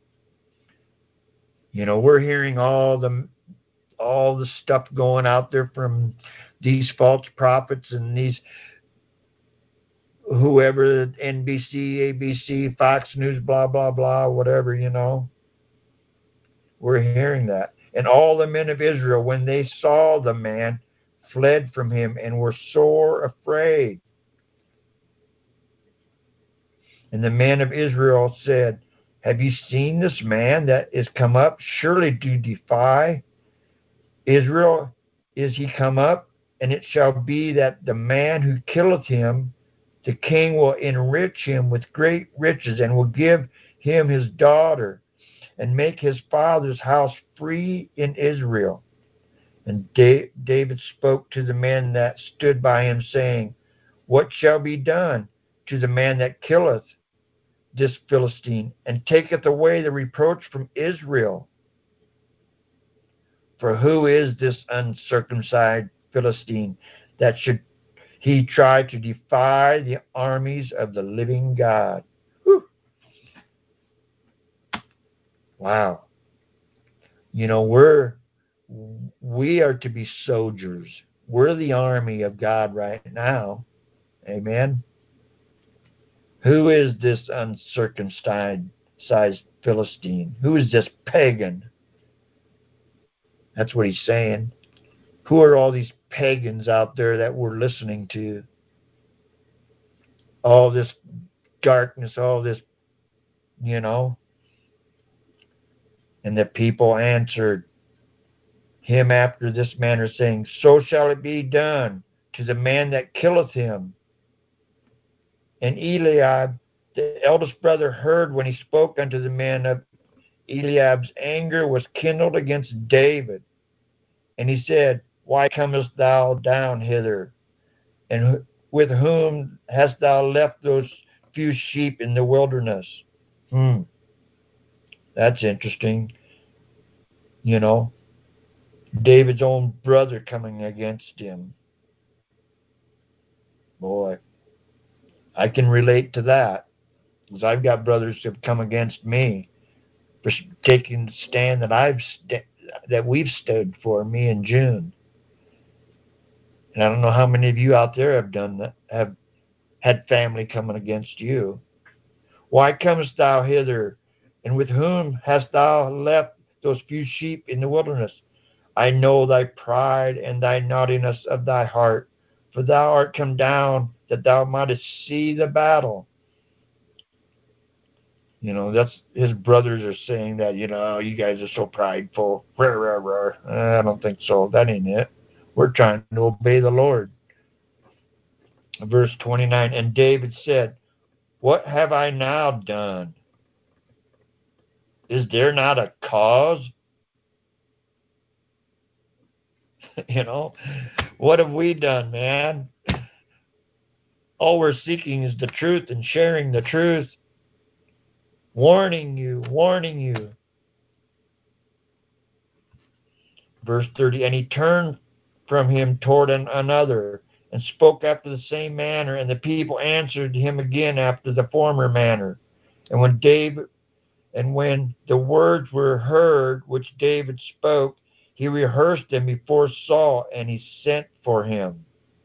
[SPEAKER 2] We're hearing all the stuff going out there from these false prophets and these whoever, NBC, ABC, Fox News, blah blah blah, whatever. We're hearing that. And all the men of Israel, when they saw the man, fled from him and were sore afraid. And the men of Israel said, have you seen this man that is come up? Surely to defy Israel is he come up? And it shall be that the man who killeth him, the king will enrich him with great riches, and will give him his daughter, and make his father's house free in Israel. And David spoke to the men that stood by him, saying, What shall be done to the man that killeth this Philistine, and taketh away the reproach from Israel? For who is this uncircumcised Philistine that should he try to defy the armies of the living God? Whew. Wow. You know, we are to be soldiers. We're the army of God right now. Amen. Who is this uncircumcised Philistine? Who is this pagan? That's what he's saying. Who are all these pagans out there that we're listening to? All this darkness, all this, you know. And the people answered him after this manner, saying, So shall it be done to the man that killeth him. And Eliab, the eldest brother, heard when he spoke unto the men of Eliab's anger was kindled against David. And he said, Why comest thou down hither? And with whom hast thou left those few sheep in the wilderness? That's interesting. You know, David's own brother coming against him. Boy, I can relate to that, because I've got brothers who have come against me for taking the stand that we've stood for, me and June. And I don't know how many of you out there have done that, have had family coming against you. Why comest thou hither? And with whom hast thou left those few sheep in the wilderness? I know thy pride and thy naughtiness of thy heart, for thou art come down that thou mightest see the battle. You know, that's his brothers are saying that, you guys are so prideful. I don't think so. That ain't it. We're trying to obey the Lord. Verse 29, and David said, What have I now done? Is there not a cause? you know, what have we done, man? All we're seeking is the truth and sharing the truth. Warning you, warning you. Verse 30, and he turned from him toward another and spoke after the same manner, and the people answered him again after the former manner. And when the words were heard which David spoke, he rehearsed them before Saul, and he sent for him.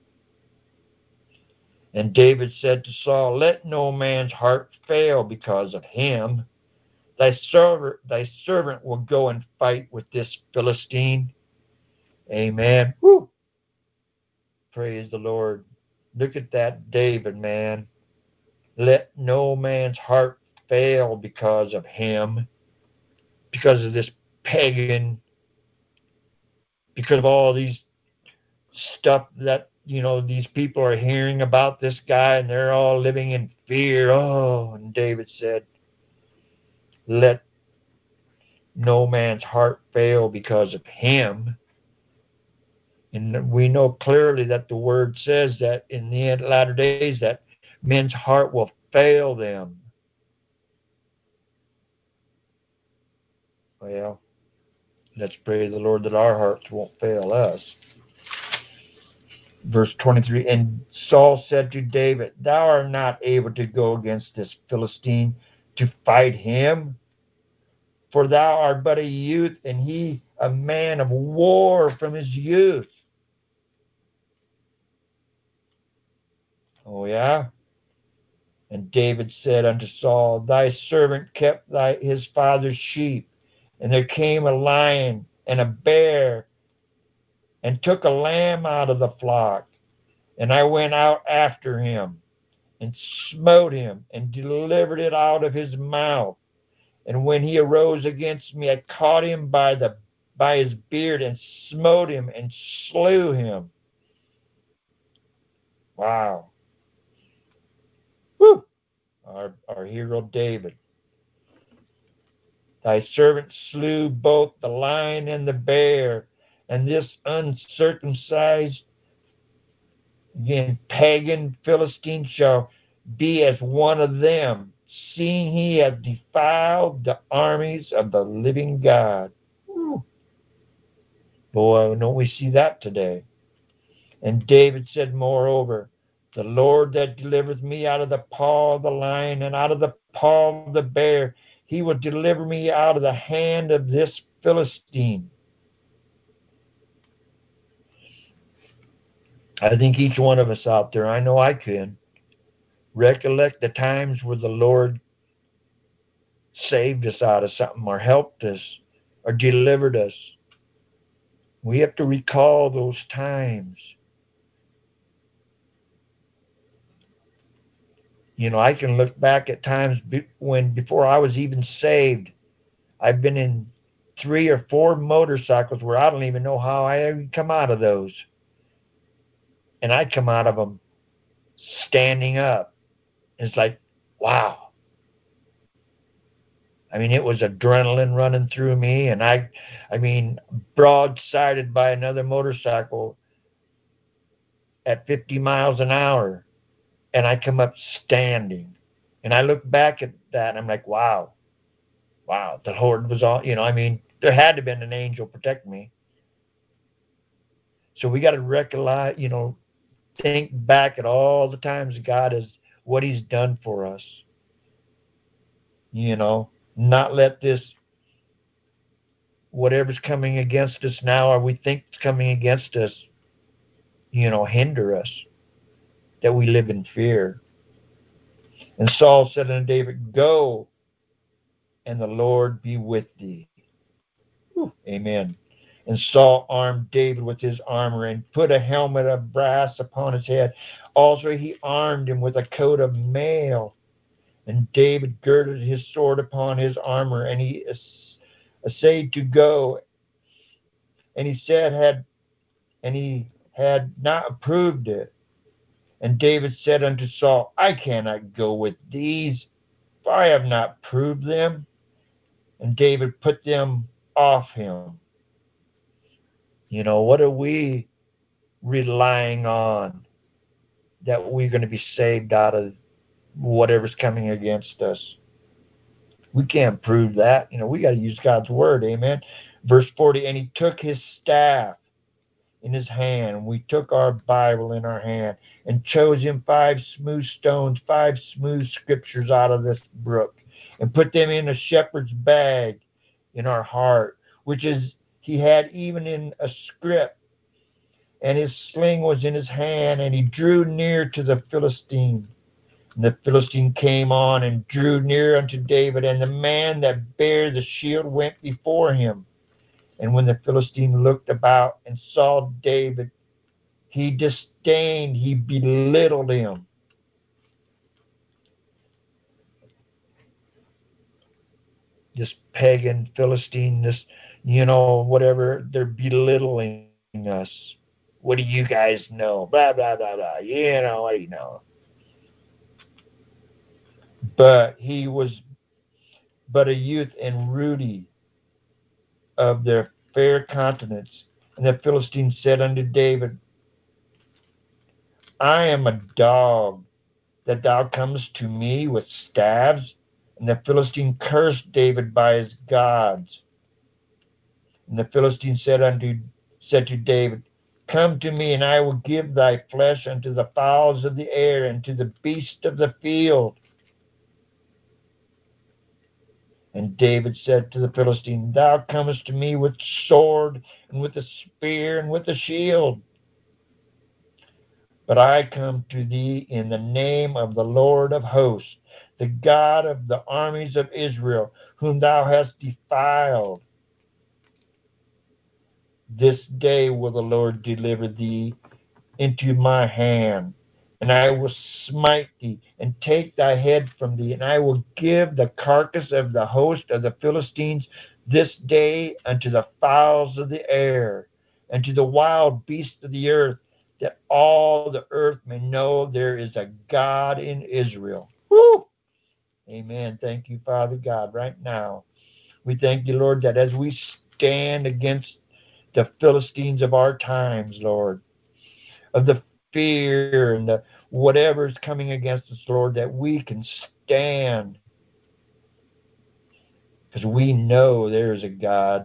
[SPEAKER 2] And David said to Saul, Let no man's heart fail because of him. Thy servant will go and fight with this Philistine. Amen. Woo. Praise the Lord. Look at that David, man. Let no man's heart fail because of him, because of this pagan, because of all these stuff that, these people are hearing about this guy, and they're all living in fear. Oh, and David said, Let no man's heart fail because of him. And we know clearly that the word says that in the latter days that men's heart will fail them. Well, let's pray to the Lord that our hearts won't fail us. Verse 23, and Saul said to David, Thou art not able to go against this Philistine to fight him, for thou art but a youth, and he a man of war from his youth. Oh, yeah? And David said unto Saul, Thy servant kept his father's sheep, and there came a lion and a bear, and took a lamb out of the flock. And I went out after him, and smote him, and delivered it out of his mouth. And when he arose against me, I caught him by his beard, and smote him, and slew him. Wow. Woo! Our hero David. Thy servant slew both the lion and the bear, And this uncircumcised, again, pagan Philistine shall be as one of them, seeing he has defiled the armies of the living God. Whew. Boy, don't we see that today? And David said, moreover, the Lord that delivereth me out of the paw of the lion and out of the paw of the bear, he will deliver me out of the hand of this Philistine. I think each one of us out there, I know I can, recollect the times where the Lord saved us out of something or helped us or delivered us. We have to recall those times. I can look back at times when before I was even saved, I've been in 3 or 4 motorcycles where I don't even know how I ever come out of those. And I come out of them standing up. It's like, wow. I mean, it was adrenaline running through me, and I mean, broadsided by another motorcycle at 50 miles an hour, and I come up standing. And I look back at that, and I'm like, wow, the Lord was all, I mean, there had to have been an angel protecting me. So we got to recollect, think back at all the times God has, what He's done for us. Not let this, whatever's coming against us now or we think is coming against us, hinder us, that we live in fear. And Saul said unto David, go, and the Lord be with thee. Whew, amen. And Saul armed David with his armor and put a helmet of brass upon his head. Also he armed him with a coat of mail. And David girded his sword upon his armor, and he essayed to go. And he had not approved it. And David said unto Saul, I cannot go with these, for I have not proved them. And David put them off him. What are we relying on that we're going to be saved out of whatever's coming against us? We can't prove that. We got to use God's word. Amen. Verse 40, and he took his staff in his hand, and we took our Bible in our hand, and chose him 5 smooth stones, 5 smooth scriptures out of this brook, and put them in a shepherd's bag in our heart, which is he had even in a scrip, and his sling was in his hand, and he drew near to the Philistine. And the Philistine came on and drew near unto David, and the man that bare the shield went before him. And when the Philistine looked about and saw David, he disdained, he belittled him. This pagan Philistine, this, whatever, they're belittling us. What do you guys know? Blah, blah, blah, blah. What do you know? But he was but a youth and ruddy of their fair countenance. And the Philistine said unto David, I am a dog, that thou comest to me with staves? And the Philistine cursed David by his gods. And the Philistine said to David, come to me, and I will give thy flesh unto the fowls of the air, and to the beasts of the field. And David said to the Philistine, thou comest to me with sword, and with a spear, and with a shield. But I come to thee in the name of the Lord of hosts, the God of the armies of Israel, whom thou hast defiled. This day will the Lord deliver thee into my hand, and I will smite thee, and take thy head from thee, and I will give the carcass of the host of the Philistines this day unto the fowls of the air, and to the wild beasts of the earth, that all the earth may know there is a God in Israel. Woo! Amen. Thank you, Father God, right now. We thank you, Lord, that as we stand against the Philistines of our times, Lord, of the fear and the whatever's coming against us, Lord, that we can stand because we know there's a God.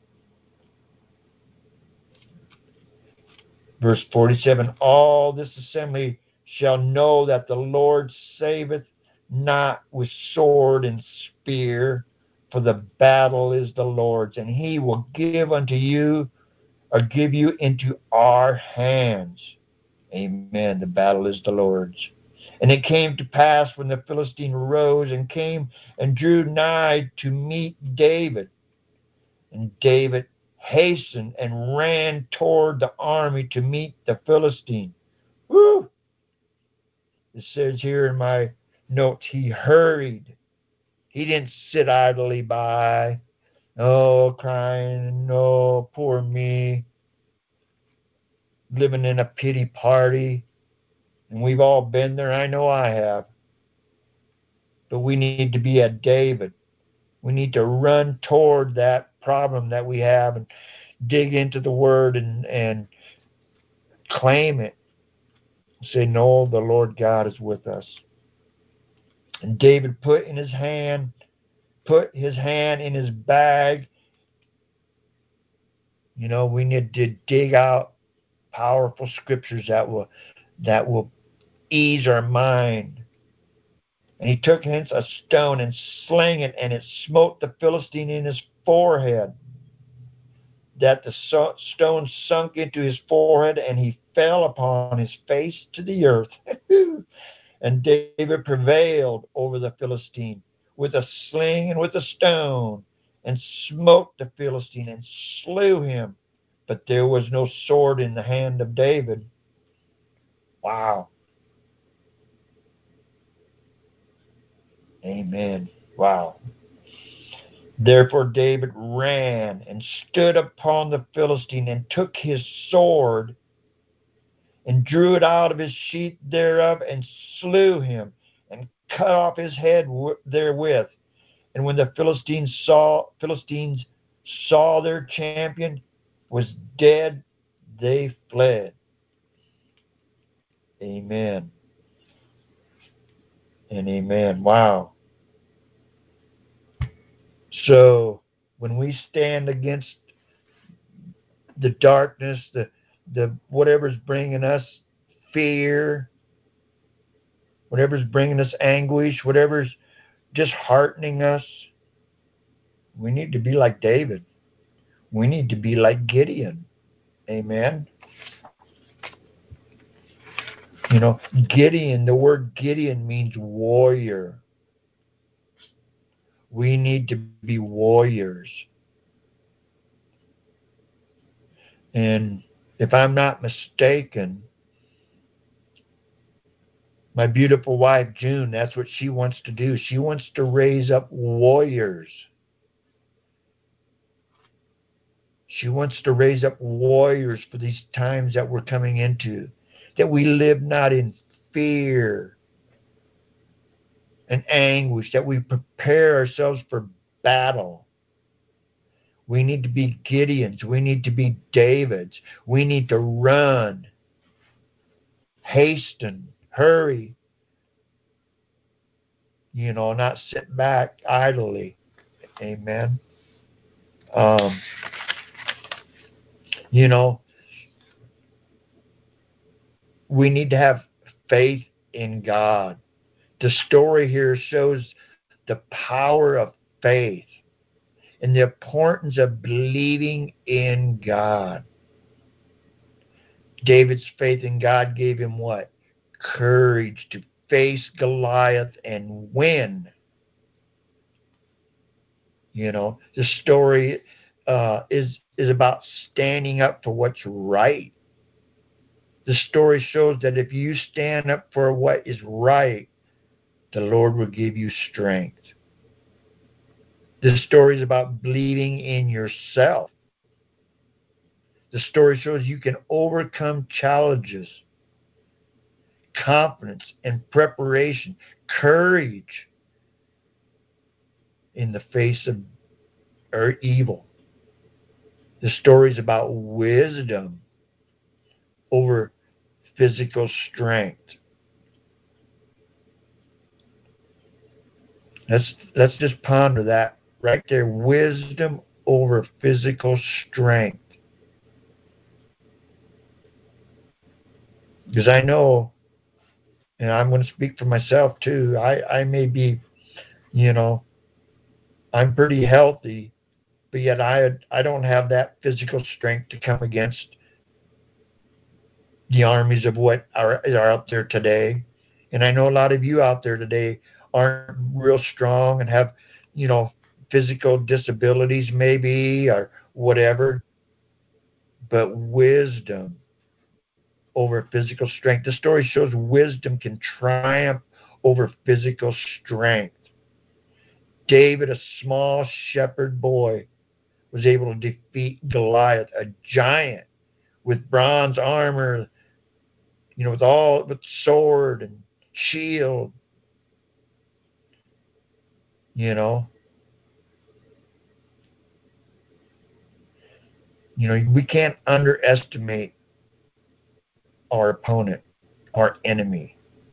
[SPEAKER 2] Verse 47, all this assembly shall know that the Lord saveth not with sword and spear, for the battle is the Lord's, and he will give unto you, or give you into our hands. Amen. The battle is the Lord's. And it came to pass when the Philistine rose and came and drew nigh to meet David, and David hastened and ran toward the army to meet the Philistine. Woo! It says here in my notes, he hurried. He didn't sit idly by, oh, crying, oh, poor me, living in a pity party. And we've all been there. I know I have. But we need to be a David. We need to run toward that problem that we have and dig into the Word and claim it. Say, no, the Lord God is with us. And David put his hand in his bag. You know, we need to dig out powerful scriptures that will ease our mind. And he took hence a stone and slang it, and it smote the Philistine in his forehead, that the stone sunk into his forehead, and he fell upon his face to the earth. And David prevailed over the Philistine with a sling and with a stone, and smote the Philistine and slew him. But there was no sword in the hand of David. Wow. Amen. Wow. Therefore David ran and stood upon the Philistine, and took his sword, and drew it out of his sheath thereof, and slew him, and cut off his head therewith. And when the Philistines saw their champion was dead, they fled. Amen and amen. Wow. So when we stand against the darkness, the whatever's bringing us fear, whatever's bringing us anguish, whatever's disheartening us, we need to be like David. We need to be like Gideon. Amen. You know, Gideon, the word Gideon means warrior. We need to be warriors. And if I'm not mistaken, my beautiful wife, June, that's what she wants to do. She wants to raise up warriors. She wants to raise up warriors for these times that we're coming into, that we live not in fear and anguish, that we prepare ourselves for battle. We need to be Gideons. We need to be Davids. We need to run, hasten, hurry, not sit back idly. Amen. Um, you know, we need to have faith in God. The story here shows the power of faith and the importance of believing in God. David's faith in God gave him what? Courage to face Goliath and win. The story is about standing up for what's right. The story shows that if you stand up for what is right, the Lord will give you strength. The story is about believing in yourself. The story shows you can overcome challenges, confidence and preparation, courage in the face of evil. The story's about wisdom over physical strength. Let's just ponder that right there. Wisdom over physical strength. Because I know, and I'm going to speak for myself too, I may be, you know, I'm pretty healthy, but yet I don't have that physical strength to come against the armies of what are out there today. And I know a lot of you out there today aren't real strong and have, you know, physical disabilities maybe or whatever, but wisdom over physical strength. The story shows wisdom can triumph over physical strength. David, a small shepherd boy, was able to defeat Goliath, a giant with bronze armor, with sword and shield, you know. We can't underestimate our opponent, our enemy.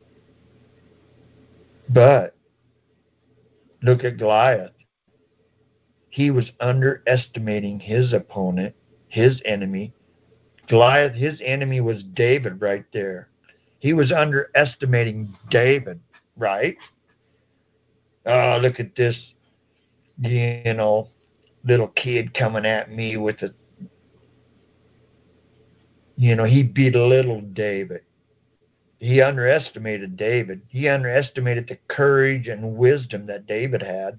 [SPEAKER 2] But look at Goliath. He was underestimating his opponent, his enemy. Goliath, his enemy was David right there. He was underestimating David, right? Oh, look at this, you know, little kid coming at me with a, he belittled David. He underestimated David. He underestimated the courage and wisdom that David had.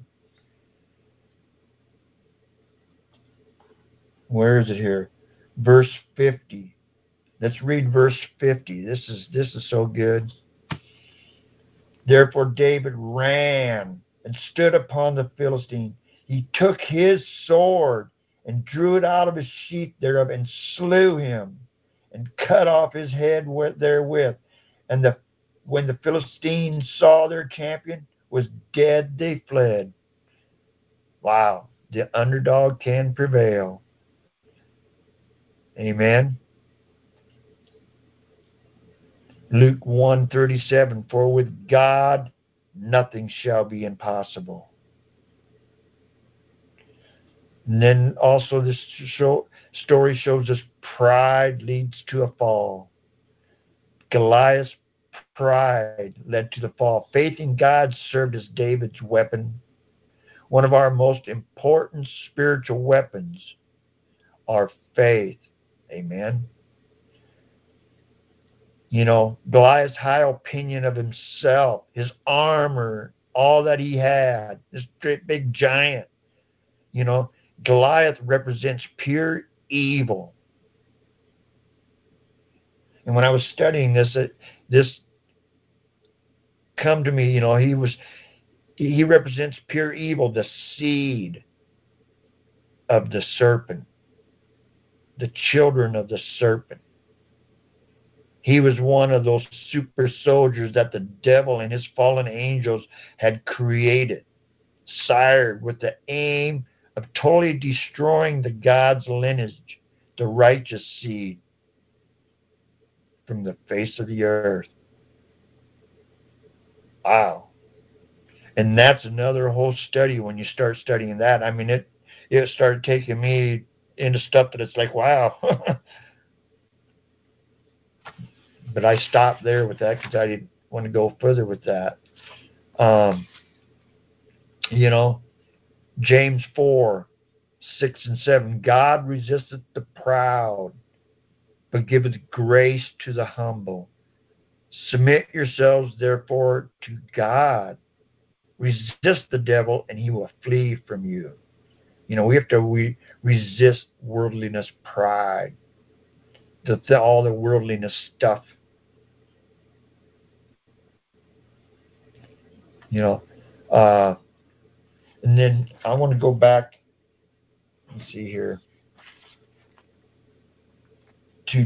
[SPEAKER 2] Where is it here? Verse 50. Let's read verse 50. This is so good. Therefore David ran and stood upon the Philistine. He took his sword and drew it out of his sheath thereof and slew him and cut off his head therewith. And when the Philistines saw their champion was dead, they fled. Wow, the underdog can prevail. Amen. Luke 1:37, for with God nothing shall be impossible. And then also this story shows us pride leads to a fall. Goliath's pride led to the fall. Faith in God served as David's weapon. One of our most important spiritual weapons, our faith. Amen. Goliath's high opinion of himself, his armor, all that he had, this great big giant, you know, Goliath represents pure evil. And when I was studying this come to me, he represents pure evil, the seed of the serpent, the children of the serpent. He was one of those super soldiers that the devil and his fallen angels had created, sired with the aim of totally destroying the God's lineage, the righteous seed, from the face of the earth. Wow. And that's another whole study when you start studying that. I mean, it started taking me into stuff that it's like, wow. But I stopped there with that because I didn't want to go further with that. Um, you know, James 4:6 and 7. God resisteth the proud, but giveth grace to the humble. Submit yourselves, therefore, to God. Resist the devil, and he will flee from you. We have to resist worldliness, pride, all the worldliness stuff. You know, uh, and then I want to go back. Let's see here to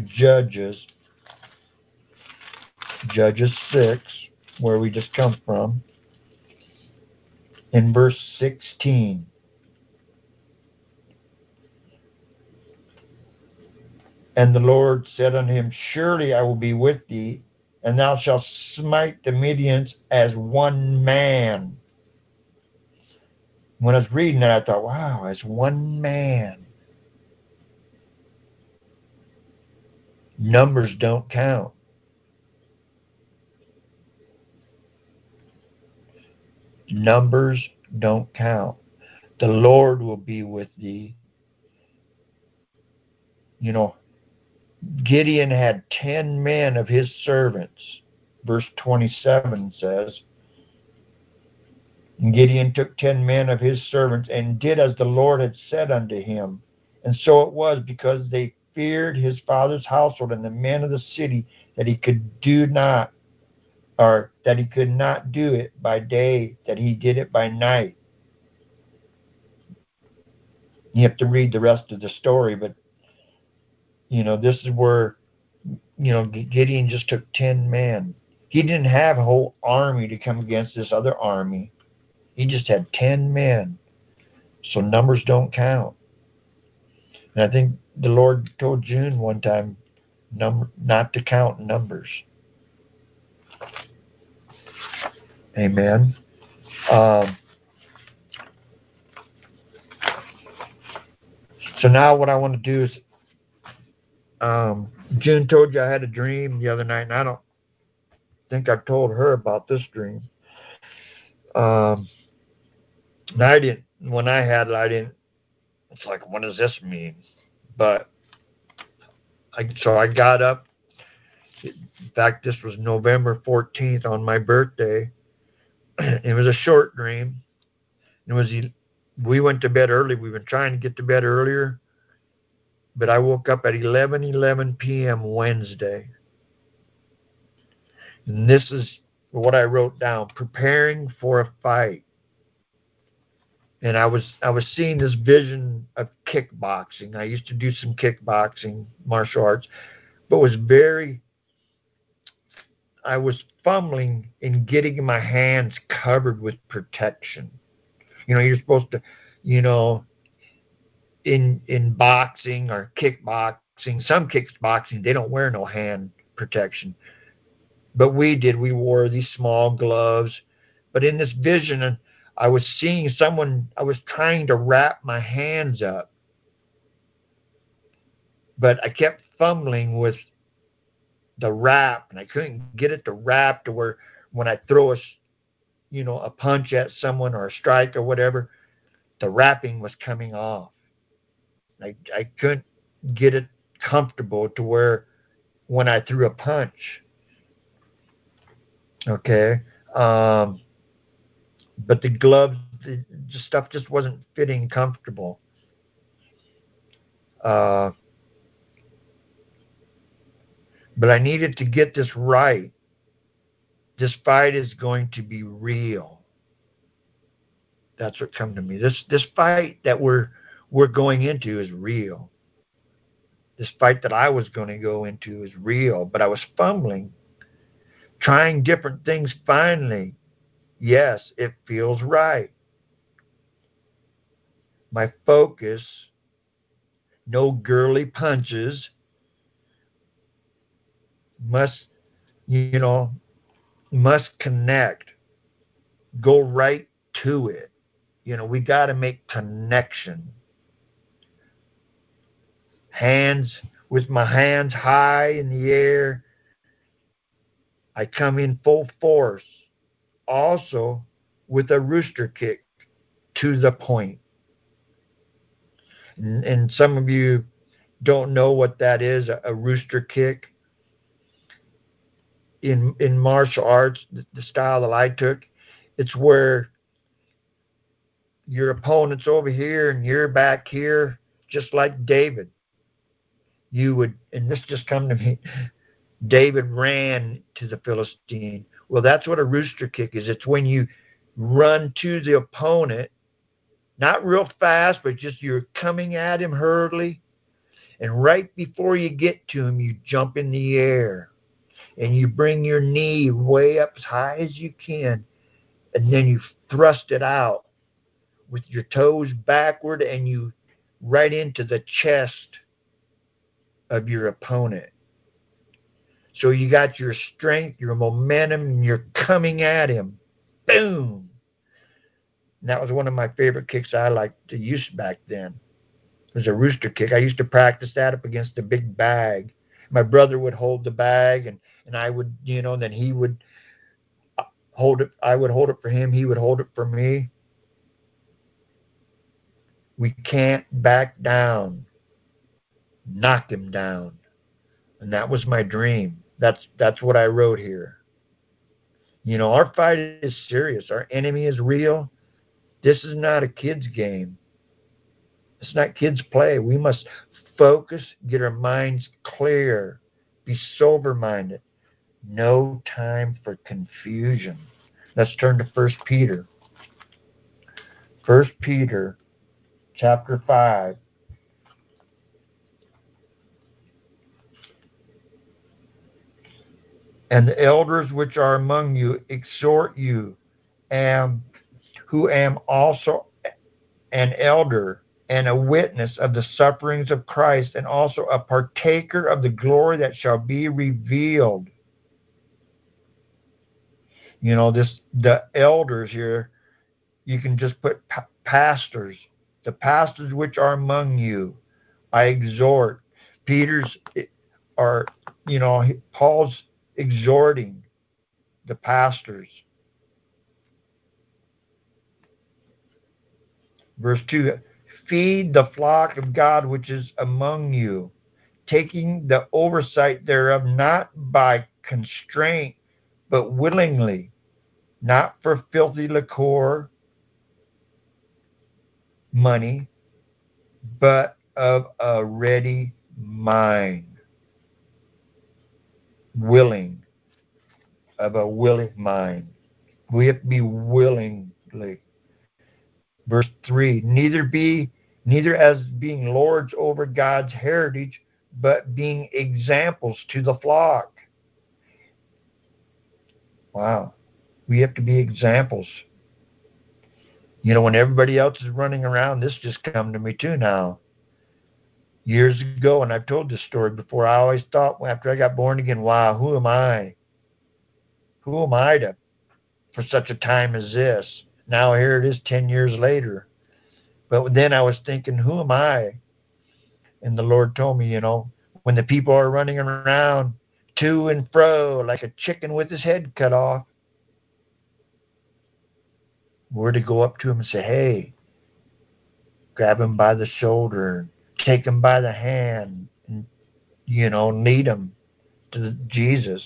[SPEAKER 2] Judges 6, where we just come from, in verse 16. And the Lord said unto him, Surely I will be with thee, and thou shalt smite the Midians as one man. When I was reading that, I thought, wow, as one man. Numbers don't count. Numbers don't count. The Lord will be with thee. You know, Gideon had 10 men of his servants. Verse 27 says, And Gideon took 10 men of his servants and did as the Lord had said unto him. And so it was, because they feared his father's household and the men of the city, that he could not do it by day, that he did it by night. You have to read the rest of the story, but this is where Gideon just took 10 men. He didn't have a whole army to come against this other army. He just had 10 men. So numbers don't count. And I think the Lord told June one time not to count numbers. Amen. So now what I want to do is, June told you I had a dream the other night, and I don't think I told her about this dream. And I didn't. When I had it, I didn't. It's like, what does this mean? But so I got up. In fact, this was November 14th on my birthday. It was a short dream. We went to bed early. We've been trying to get to bed earlier, but I woke up at 11:11 p.m. Wednesday. And this is what I wrote down: preparing for a fight. And I was seeing this vision of kickboxing. I used to do some kickboxing, martial arts, but I was fumbling in getting my hands covered with protection. You're supposed to, in boxing or kickboxing, some kickboxing, they don't wear no hand protection. But we did. We wore these small gloves. But in this vision, I was seeing someone, I was trying to wrap my hands up. But I kept fumbling with the wrap, and I couldn't get it to wrap to where when I throw a punch at someone or a strike or whatever, the wrapping was coming off. I couldn't get it comfortable to where when I threw a punch, okay, but the gloves, the stuff just wasn't fitting comfortable. Uh, but I needed to get this right. This fight is going to be real. That's what come to me. This fight that we're going into is real. This fight that I was going to go into is real, but I was fumbling, trying different things. Finally, yes, it feels right. My focus, no girly punches, must, you know, must connect, go right to it. We got to make connection. Hands, with my hands high in the air, I come in full force. Also, with a rooster kick to the point. And some of you don't know what that is, a rooster kick. In martial arts, the style that I took, it's where your opponent's over here and you're back here, just like David. You would, and this just come to me, David ran to the Philistine. Well, that's what a rooster kick is. It's when you run to the opponent, not real fast, but just you're coming at him hurriedly. And right before you get to him, you jump in the air and you bring your knee way up as high as you can. And then you thrust it out with your toes backward and you right into the chest of your opponent. So you got your strength, your momentum, and you're coming at him. Boom! And that was one of my favorite kicks I liked to use back then. It was a rooster kick. I used to practice that up against a big bag. My brother would hold the bag, and I would, then he would hold it. I would hold it for him. He would hold it for me. We can't back down. Knock him down. And that was my dream. That's what I wrote here. Our fight is serious. Our enemy is real. This is not a kid's game. It's not kids' play. We must focus, get our minds clear, be sober minded. No time for confusion. Let's turn to 1 Peter. 1 Peter chapter 5. And the elders which are among you exhort you, and who am also an elder and a witness of the sufferings of Christ, and also a partaker of the glory that shall be revealed. The elders here, you can just put pastors. The pastors which are among you, I exhort. Peter's are, Paul's exhorting the pastors. Verse 2, feed the flock of God which is among you, taking the oversight thereof, not by constraint, but willingly, not for filthy liquor, money, but of a ready mind. Willing, of a willing mind. We have to be willingly. Verse 3, neither as being lords over God's heritage, but being examples to the flock. Wow. We have to be examples. When everybody else is running around, this just come to me too now. Years ago, and I've told this story before, I always thought after I got born again, wow, who am I? Who am I to for such a time as this? Now here it is 10 years later. But then I was thinking, who am I? And the Lord told me, when the people are running around to and fro like a chicken with his head cut off, we're to go up to him and say, hey, grab him by the shoulder, take him by the hand, and, lead him to Jesus.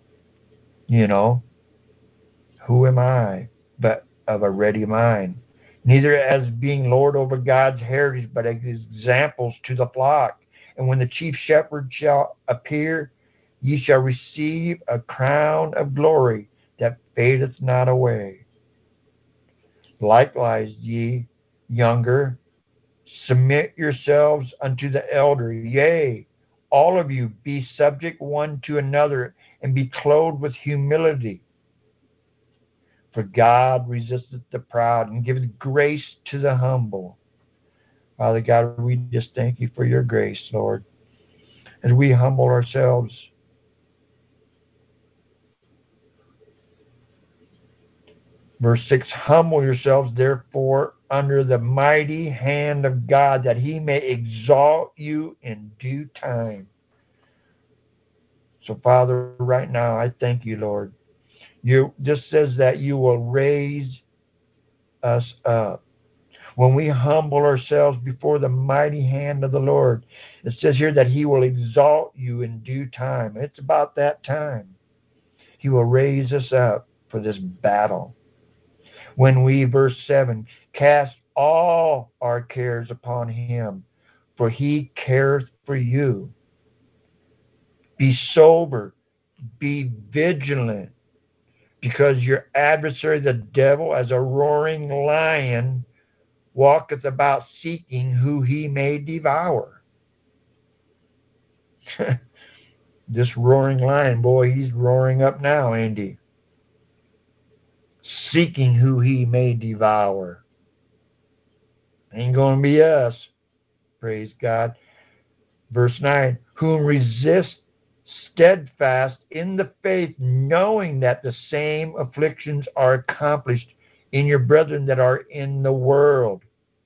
[SPEAKER 2] Who am I but of a ready mind? Neither as being Lord over God's heritage, but as examples to the flock. And when the chief shepherd shall appear, ye shall receive a crown of glory that fadeth not away. Likewise, ye younger, submit yourselves unto the elder. Yea, all of you, be subject one to another, and be clothed with humility. For God resisteth the proud and giveth grace to the humble. Father God, we just thank you for your grace, Lord, as we humble ourselves. Verse 6, humble yourselves, therefore, under the mighty hand of God, that he may exalt you in due time. So, Father, right now, I thank you, Lord. This says that you will raise us up. When we humble ourselves before the mighty hand of the Lord, it says here that he will exalt you in due time. It's about that time. He will raise us up for this battle. When we, verse 7, cast all our cares upon him, for he careth for you. Be sober, be vigilant, because your adversary, the devil, as a roaring lion, walketh about seeking who he may devour. This roaring lion, boy, he's roaring up now, ain't he? Seeking who he may devour. Ain't going to be us. Praise God. Verse 9, whom resist steadfast in the faith, knowing that the same afflictions are accomplished in your brethren that are in the world.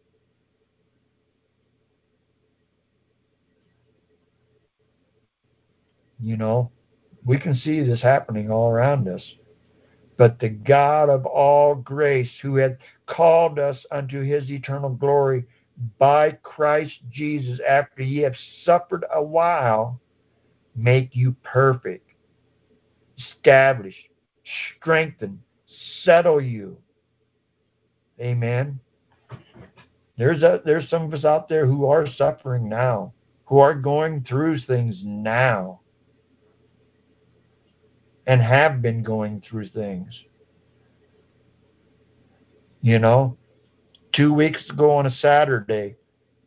[SPEAKER 2] You know, we can see this happening all around us. But the God of all grace, who had called us unto his eternal glory by Christ Jesus, after ye have suffered a while, make you perfect, establish, strengthen, settle you. Amen. There's some of us out there who are suffering now, who are going through things now, and have been going through things. You know, 2 weeks ago on a Saturday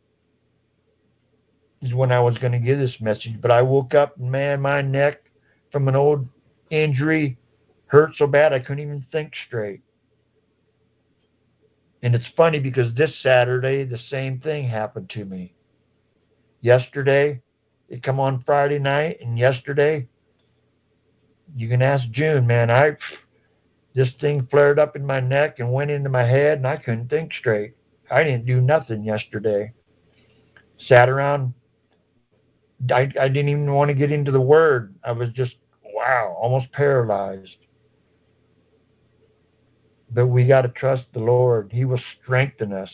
[SPEAKER 2] is when I was going to give this message, but I woke up and man, my neck from an old injury hurt so bad I couldn't even think straight. And it's funny because this Saturday the same thing happened to me. Yesterday, it come on Friday night, and yesterday, you can ask June, man, this thing flared up in my neck and went into my head, and I couldn't think straight. I didn't do nothing yesterday. Sat around. I didn't even want to get into the Word. I was just, wow, almost paralyzed. But we got to trust the Lord. He will strengthen us.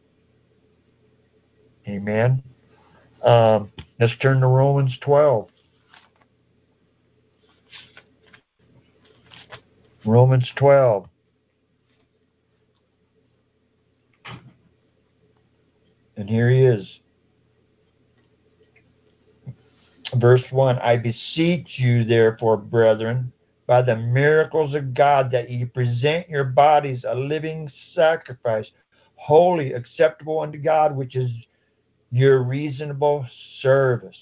[SPEAKER 2] Amen. Let's turn to Romans 12. Romans 12. And here he is. Verse 1, I beseech you, therefore, brethren, by the miracles of God, that ye present your bodies a living sacrifice, holy, acceptable unto God, which is your reasonable service.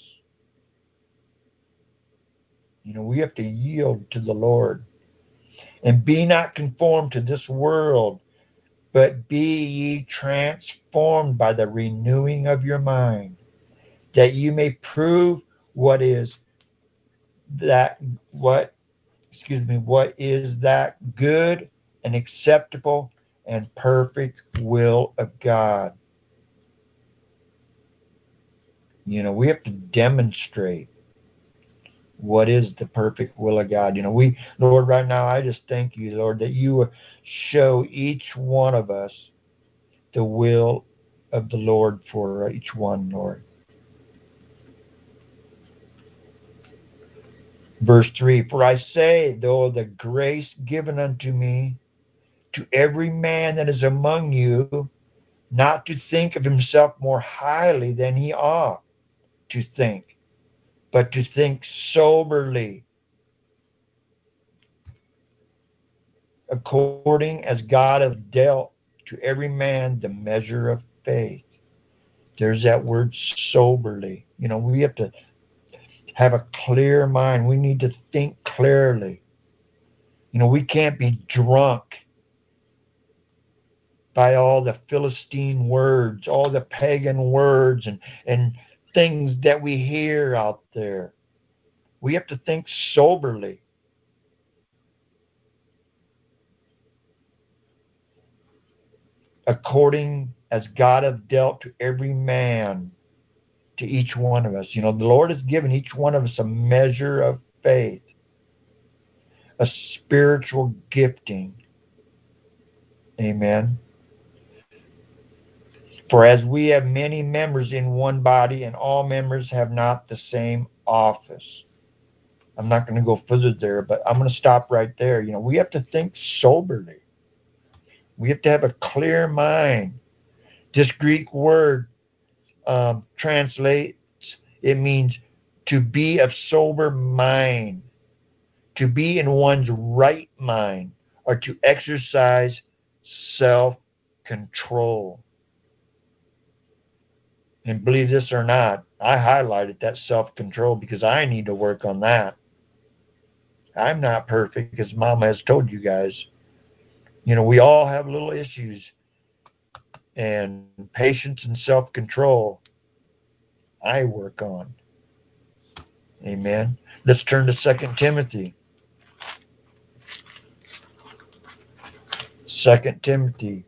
[SPEAKER 2] You know, we have to yield to the Lord. And be not conformed to this world, but be ye transformed by the renewing of your mind, that you may prove what is that good and acceptable and perfect will of God. You know, we have to demonstrate what is the perfect will of God. You know, Lord, right now I just thank you, Lord, that you will show each one of us the will of the Lord for each one, Lord. Verse 3, for I say, though the grace given unto me, to every man that is among you, not to think of himself more highly than he ought to think, but to think soberly, according as God hath dealt to every man the measure of faith. There's that word soberly. You know, we have to have a clear mind. We need to think clearly. You know, we can't be drunk by all the Philistine words, all the pagan words and things that we hear out there. We have to think soberly. According as God hath dealt to every man, to each one of us. You know, the Lord has given each one of us a measure of faith, a spiritual gifting. Amen. For as we have many members in one body, and all members have not the same office. I'm not going to go further there, but I'm going to stop right there. You know, we have to think soberly. We have to have a clear mind. This Greek word translates, it means to be of sober mind, to be in one's right mind, or to exercise self-control. And believe this or not, I highlighted that self-control because I need to work on that. I'm not perfect, as Mama has told you guys. You know, we all have little issues. And patience and self-control, I work on. Amen. Let's turn to 2 Timothy. 2 Timothy.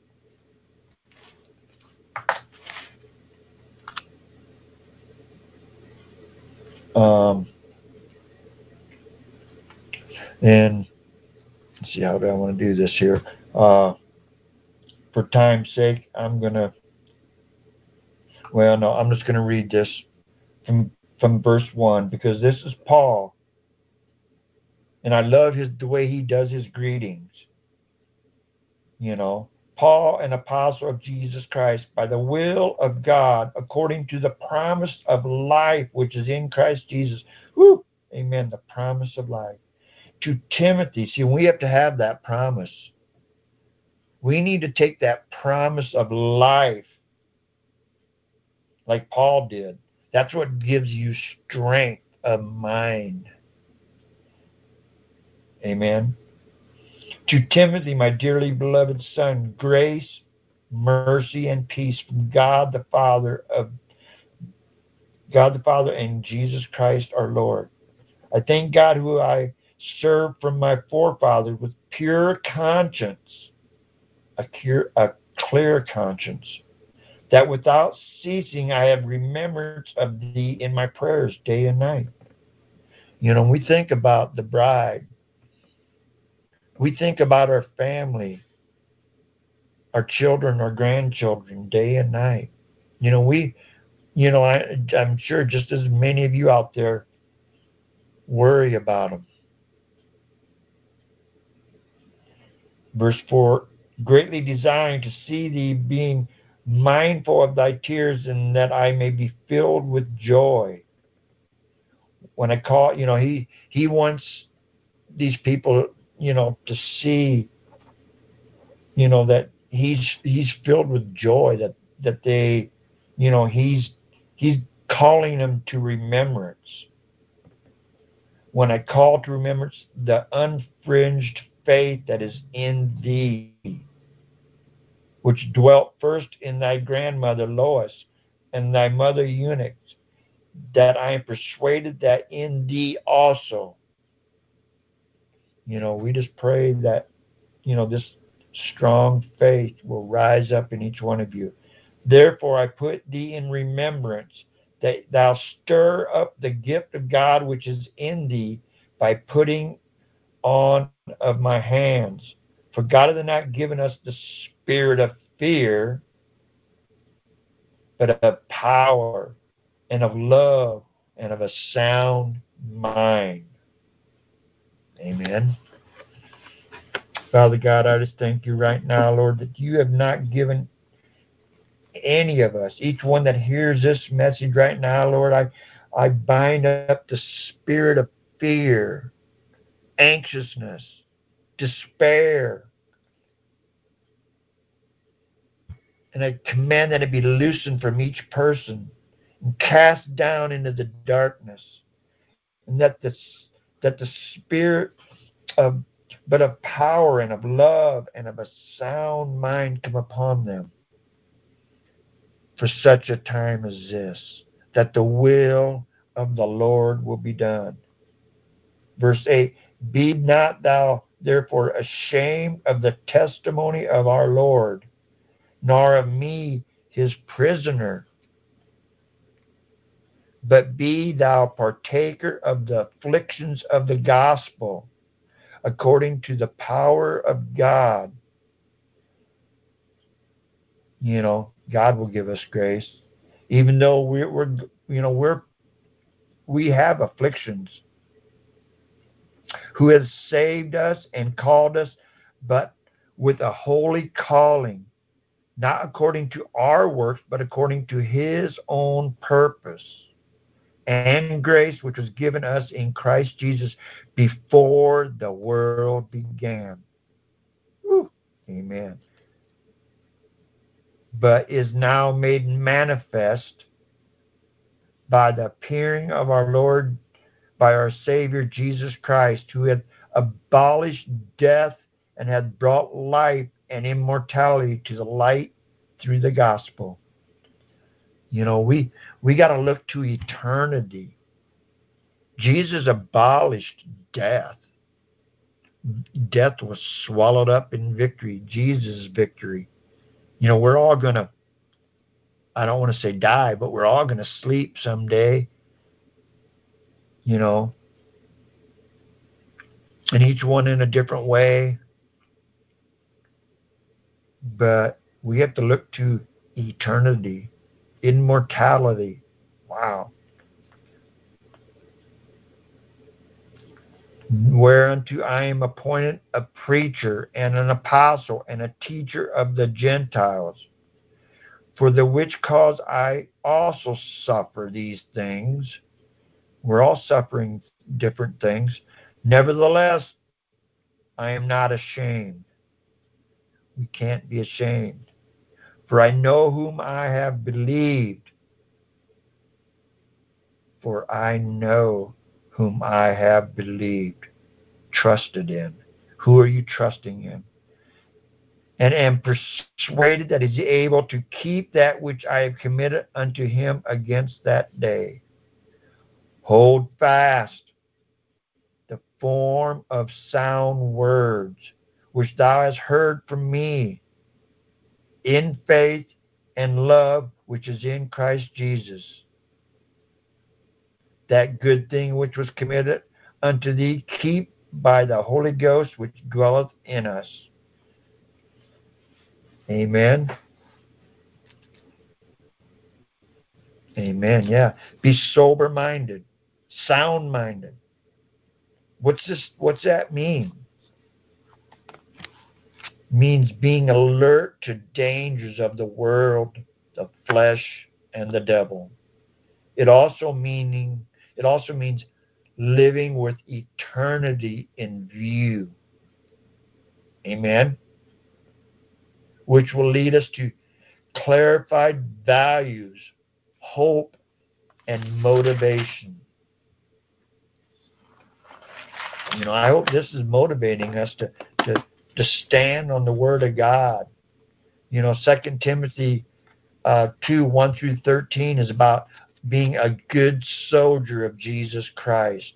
[SPEAKER 2] And let's see, how do I want to do this here? For time's sake, I'm just going to read this from verse 1, because this is Paul. And I love the way he does his greetings. Paul, an apostle of Jesus Christ, by the will of God, according to the promise of life which is in Christ Jesus. Woo! Amen. The promise of life. To Timothy. See, we have to have that promise. We need to take that promise of life like Paul did. That's what gives you strength of mind. Amen. To Timothy, my dearly beloved son, grace, mercy, and peace from God the Father and Jesus Christ our Lord. I thank God who I serve from my forefathers with pure conscience, a clear conscience, that without ceasing I have remembrance of thee in my prayers day and night. We think about the bride. We think about our family, our children, our grandchildren, day and night. I'm sure just as many of you out there worry about them. Verse 4, greatly desiring to see thee, being mindful of thy tears, and that I may be filled with joy. When I call, he wants these people, to see, that he's filled with joy, that they, he's calling them to remembrance. When I call to remembrance the unfringed faith that is in thee, which dwelt first in thy grandmother Lois and thy mother Eunice, that I am persuaded that in thee also. We just pray that, this strong faith will rise up in each one of you. Therefore I put thee in remembrance, that thou stir up the gift of God which is in thee by putting on of my hands. For God hath not given us the spirit of fear, but of power and of love and of a sound mind. Amen. Father God, I just thank you right now, Lord, that you have not given any of us, each one that hears this message right now, Lord, I bind up the spirit of fear, anxiousness, despair, and I command that it be loosened from each person and cast down into the darkness, and that the spirit of power and of love and of a sound mind come upon them for such a time as this, that the will of the Lord will be done. Verse 8, be not thou therefore ashamed of the testimony of our Lord, nor of me his prisoner, but be thou partaker of the afflictions of the gospel, according to the power of God. God will give us grace, even though we have afflictions. Who has saved us and called us, but with a holy calling, not according to our works, but according to his own purpose and grace, which was given us in Christ Jesus before the world began. Woo. Amen. But is now made manifest by the appearing of our Lord, by our Savior Jesus Christ, who had abolished death and had brought life and immortality to the light through the gospel. We got to look to eternity. Jesus abolished death. Death was swallowed up in victory, Jesus' victory. We're all going to, I don't want to say die, but we're all going to sleep someday, and each one in a different way. But we have to look to eternity, immortality. Wow. Whereunto I am appointed a preacher and an apostle and a teacher of the Gentiles, for the which cause I also suffer these things. We're all suffering different things. Nevertheless, I am not ashamed. We can't be ashamed. For I know whom I have believed. For I know whom I have believed, trusted in. Who are you trusting in? And am persuaded that he is able to keep that which I have committed unto him against that day. Hold fast the form of sound words which thou hast heard from me, in faith and love which is in Christ Jesus. That good thing which was committed unto thee, keep by the Holy Ghost which dwelleth in us. Amen. Amen. Yeah. Be sober-minded, sound-minded. What's that mean? It means being alert to dangers of the world, the flesh, and the devil. It also means living with eternity in view. Amen. Which will lead us to clarified values, hope, and motivation. I hope this is motivating us to stand on the Word of God. 2 Timothy 2, 1 through 13 is about being a good soldier of Jesus Christ.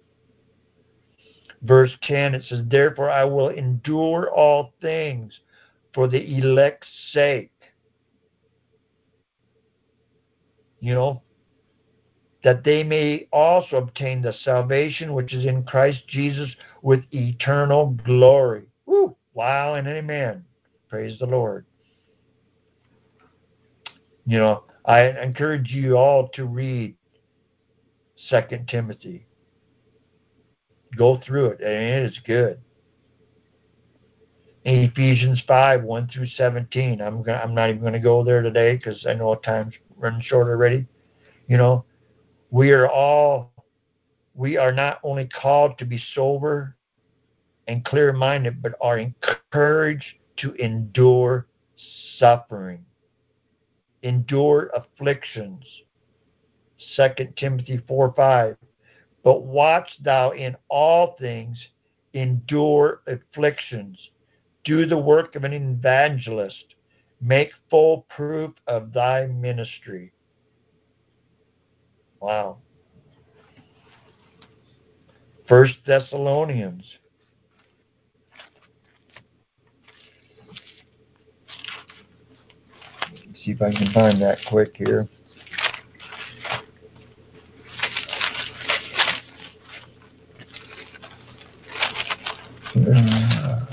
[SPEAKER 2] Verse 10, it says, therefore I will endure all things for the elect's sake. That they may also obtain the salvation which is in Christ Jesus with eternal glory. Woo! Wow and amen. Praise the Lord. I encourage you all to read 2 Timothy. Go through it, and it is good. In Ephesians 5, 1 through 17. I'm not even going to go there today because I know time's running short already. We are not only called to be sober and clear-minded, but are encouraged to endure suffering, endure afflictions. 2 Timothy 4, 5. But watch thou in all things, endure afflictions, do the work of an evangelist, make full proof of thy ministry. Wow. 1 Thessalonians. Let's see if I can find that quick here. I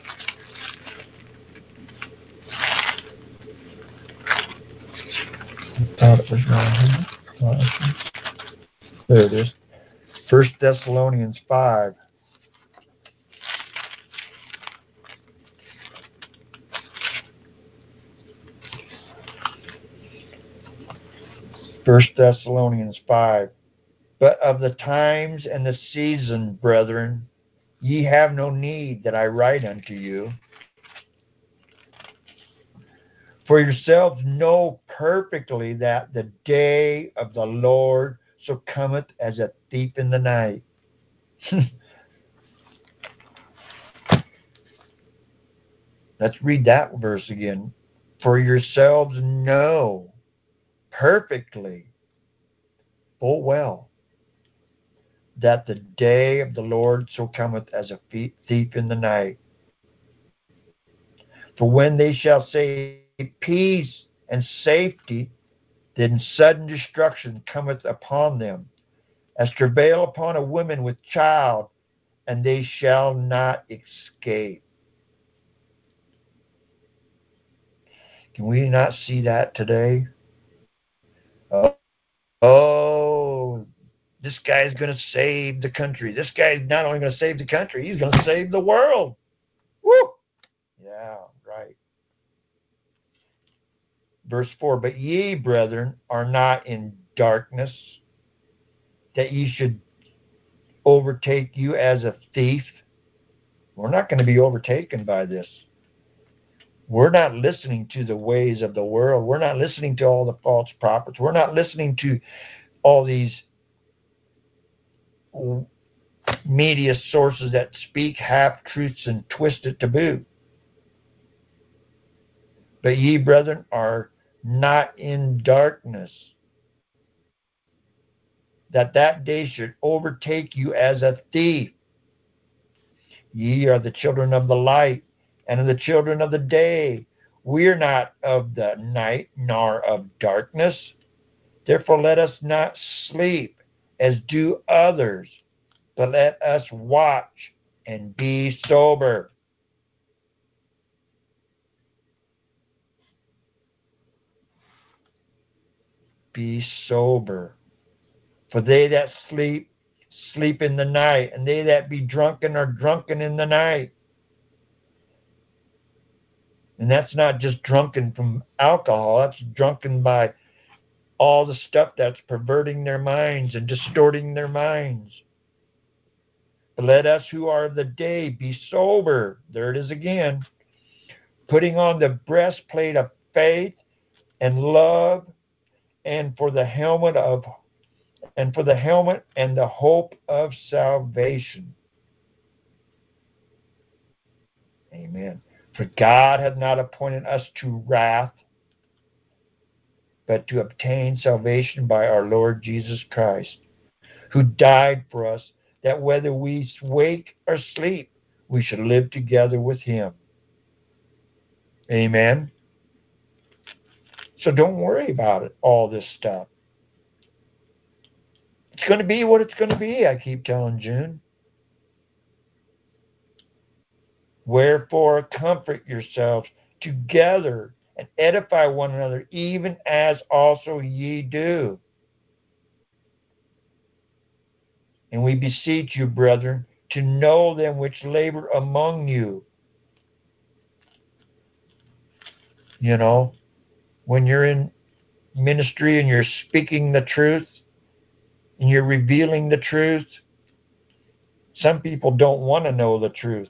[SPEAKER 2] thought it was right here. There it is. 1 Thessalonians 5. First Thessalonians 5. But of the times and the season, brethren, ye have no need that I write unto you. For yourselves know perfectly that the day of the Lord so cometh as a thief in the night. Let's read that verse again. For yourselves know perfectly, full well, that the day of the Lord so cometh as a thief in the night. For when they shall say peace and safety, then sudden destruction cometh upon them, as travail upon a woman with child, and they shall not escape. Can we not see that today? Oh, this guy's going to save the country. This guy's not only going to save the country, he's going to save the world. Woo! Yeah, right. Verse 4, but ye, brethren, are not in darkness, that ye should overtake you as a thief. We're not going to be overtaken by this. We're not listening to the ways of the world. We're not listening to all the false prophets. We're not listening to all these media sources that speak half-truths and twist it to boot. But ye, brethren, are not in darkness, that day should overtake you as a thief. Ye are the children of the light, and of the children of the day. We are not of the night, nor of darkness. Therefore let us not sleep, as do others, but let us watch and be sober. Be sober. For they that sleep, sleep in the night, and they that be drunken are drunken in the night. And that's not just drunken from alcohol, that's drunken by all the stuff that's perverting their minds and distorting their minds. But let us who are of the day be sober. There it is again. Putting on the breastplate of faith and love, and for the helmet and the hope of salvation. Amen. For God hath not appointed us to wrath, but to obtain salvation by our Lord Jesus Christ, who died for us, that whether we wake or sleep, we should live together with him. Amen. So don't worry about it, all this stuff. It's going to be what it's going to be, I keep telling June. Wherefore comfort yourselves together and edify one another, even as also ye do. And we beseech you, brethren, to know them which labor among you. You know, when you're in ministry and you're speaking the truth and you're revealing the truth, some people don't want to know the truth.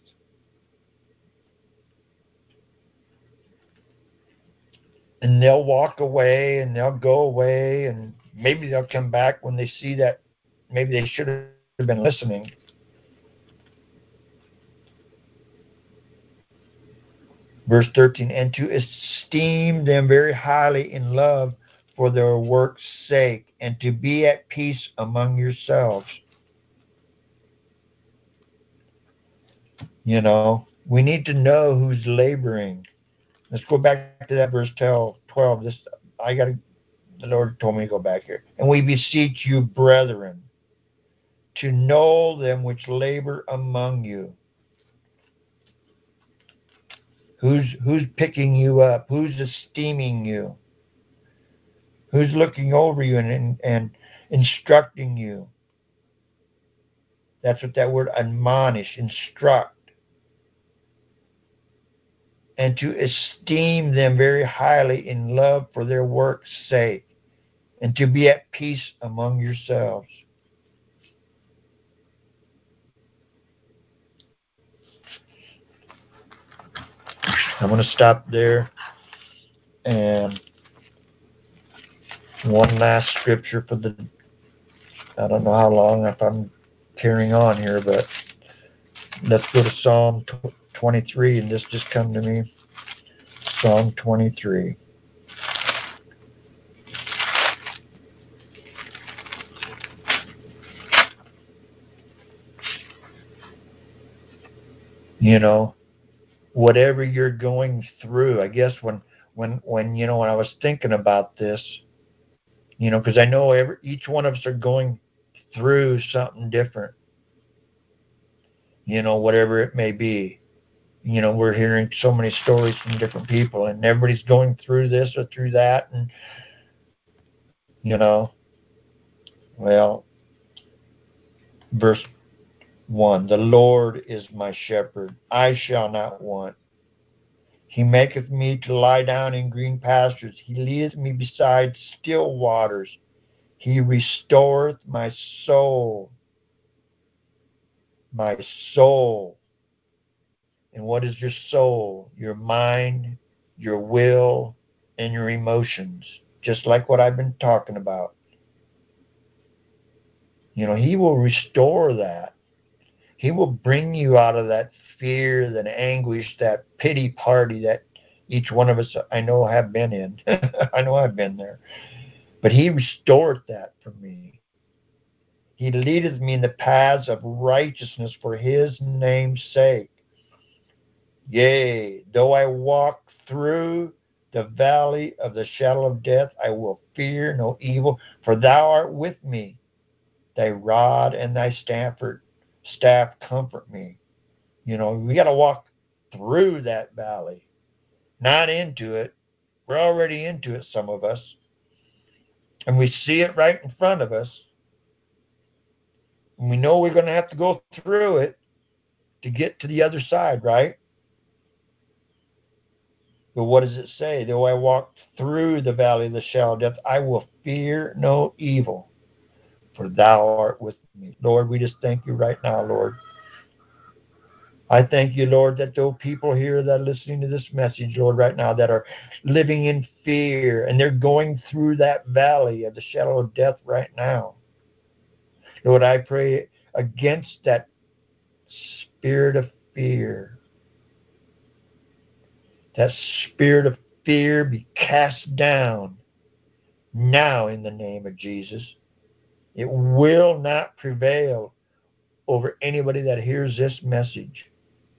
[SPEAKER 2] And they'll walk away and they'll go away, and maybe they'll come back when they see that maybe they should have been listening. Verse 13, and to esteem them very highly in love for their work's sake, and to be at peace among yourselves. You know, we need to know who's laboring. Let's go back to that verse 12. The Lord told me to go back here. And we beseech you, brethren, to know them which labor among you. Who's picking you up? Who's esteeming you? Who's looking over you and instructing you? That's what that word admonish, instruct. And to esteem them very highly in love for their work's sake, and to be at peace among yourselves. I'm going to stop there. And one last scripture for I don't know how long if I'm carrying on here, but let's go to Psalm 23, and this just come to me. Psalm 23. You know, whatever you're going through. I guess when when I was thinking about this, because I know each one of us are going through something different. Whatever it may be. We're hearing so many stories from different people, and everybody's going through this or through that, and you know, well, verse 1, the Lord is my shepherd, I shall not want. He maketh me to lie down in green pastures. He leadeth me beside still waters. He restoreth my soul. My soul. And what is your soul? Your mind, your will, and your emotions. Just like what I've been talking about. He will restore that. He will bring you out of that fear, that anguish, that pity party that each one of us, I know, have been in. I know I've been there. But He restored that for me. He leadeth me in the paths of righteousness for His name's sake. Yea, though I walk through the valley of the shadow of death, I will fear no evil, for Thou art with me. Thy rod and thy staff comfort me. We got to walk through that valley, not into it. We're already into it, some of us, and we see it right in front of us. And we know we're going to have to go through it to get to the other side, right? But what does it say? Though I walk through the valley of the shadow of death, I will fear no evil, for Thou art with me. Lord, we just thank You right now, Lord. I thank You, Lord, that those people here that are listening to this message, Lord, right now, that are living in fear and they're going through that valley of the shadow of death right now. Lord, I pray against that spirit of fear. That spirit of fear be cast down now in the name of Jesus. It will not prevail over anybody that hears this message.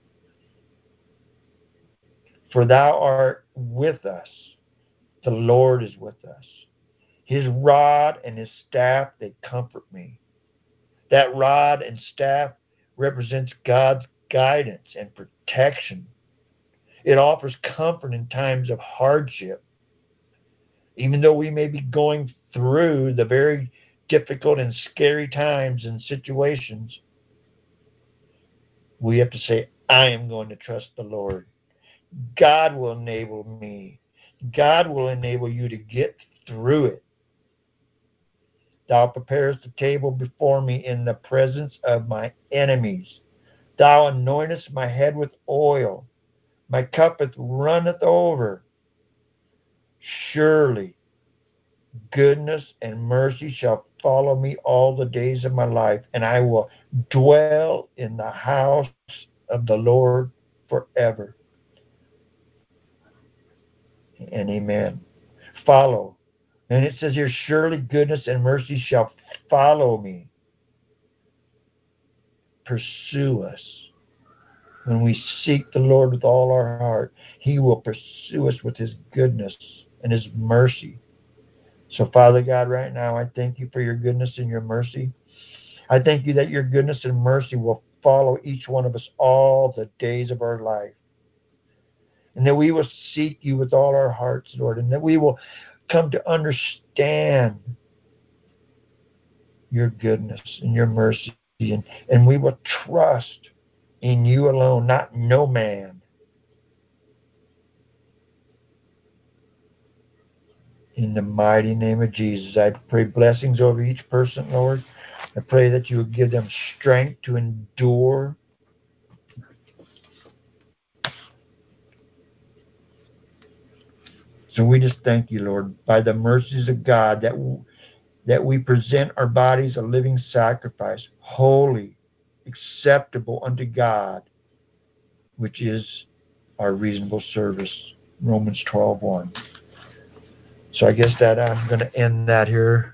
[SPEAKER 2] For Thou art with us. The Lord is with us. His rod and His staff, they comfort me. That rod and staff represents God's guidance and protection. It offers comfort in times of hardship. Even though we may be going through the very difficult and scary times and situations, we have to say, I am going to trust the Lord. God will enable me. God will enable you to get through it. Thou preparest the table before me in the presence of my enemies. Thou anointest my head with oil. My cup runneth over. Surely goodness and mercy shall follow me all the days of my life, and I will dwell in the house of the Lord forever. And amen. Follow. And it says here, surely goodness and mercy shall follow me. Pursue us. When we seek the Lord with all our heart, He will pursue us with His goodness and His mercy. So, Father God, right now, I thank You for Your goodness and Your mercy. I thank You that Your goodness and mercy will follow each one of us all the days of our life. And that we will seek You with all our hearts, Lord, and that we will come to understand Your goodness and Your mercy, and we will trust in You alone, not no man. In the mighty name of Jesus, I pray blessings over each person, Lord. I pray that You would give them strength to endure. So we just thank You, Lord, by the mercies of God, that we present our bodies a living sacrifice, holy, acceptable unto God, which is our reasonable service. Romans 12:1. So I guess that I'm going to end that here.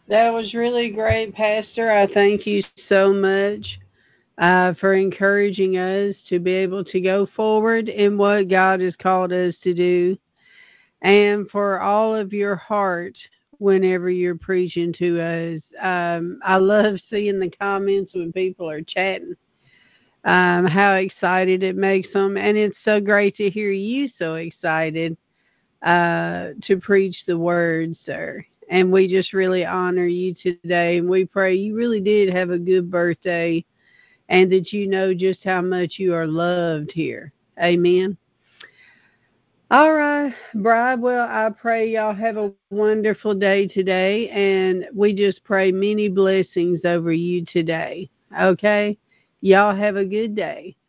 [SPEAKER 1] That was really great, Pastor. I thank you so much for encouraging us to be able to go forward in what God has called us to do, and for all of your heart whenever you're preaching to us. I love seeing the comments when people are chatting, how excited it makes them. And it's so great to hear you so excited to preach the word, sir. And we just really honor you today. And we pray you really did have a good birthday and that you know just how much you are loved here. Amen. All right, Bride. Well, I pray y'all have a wonderful day today, and we just pray many blessings over you today. Okay? Y'all have a good day.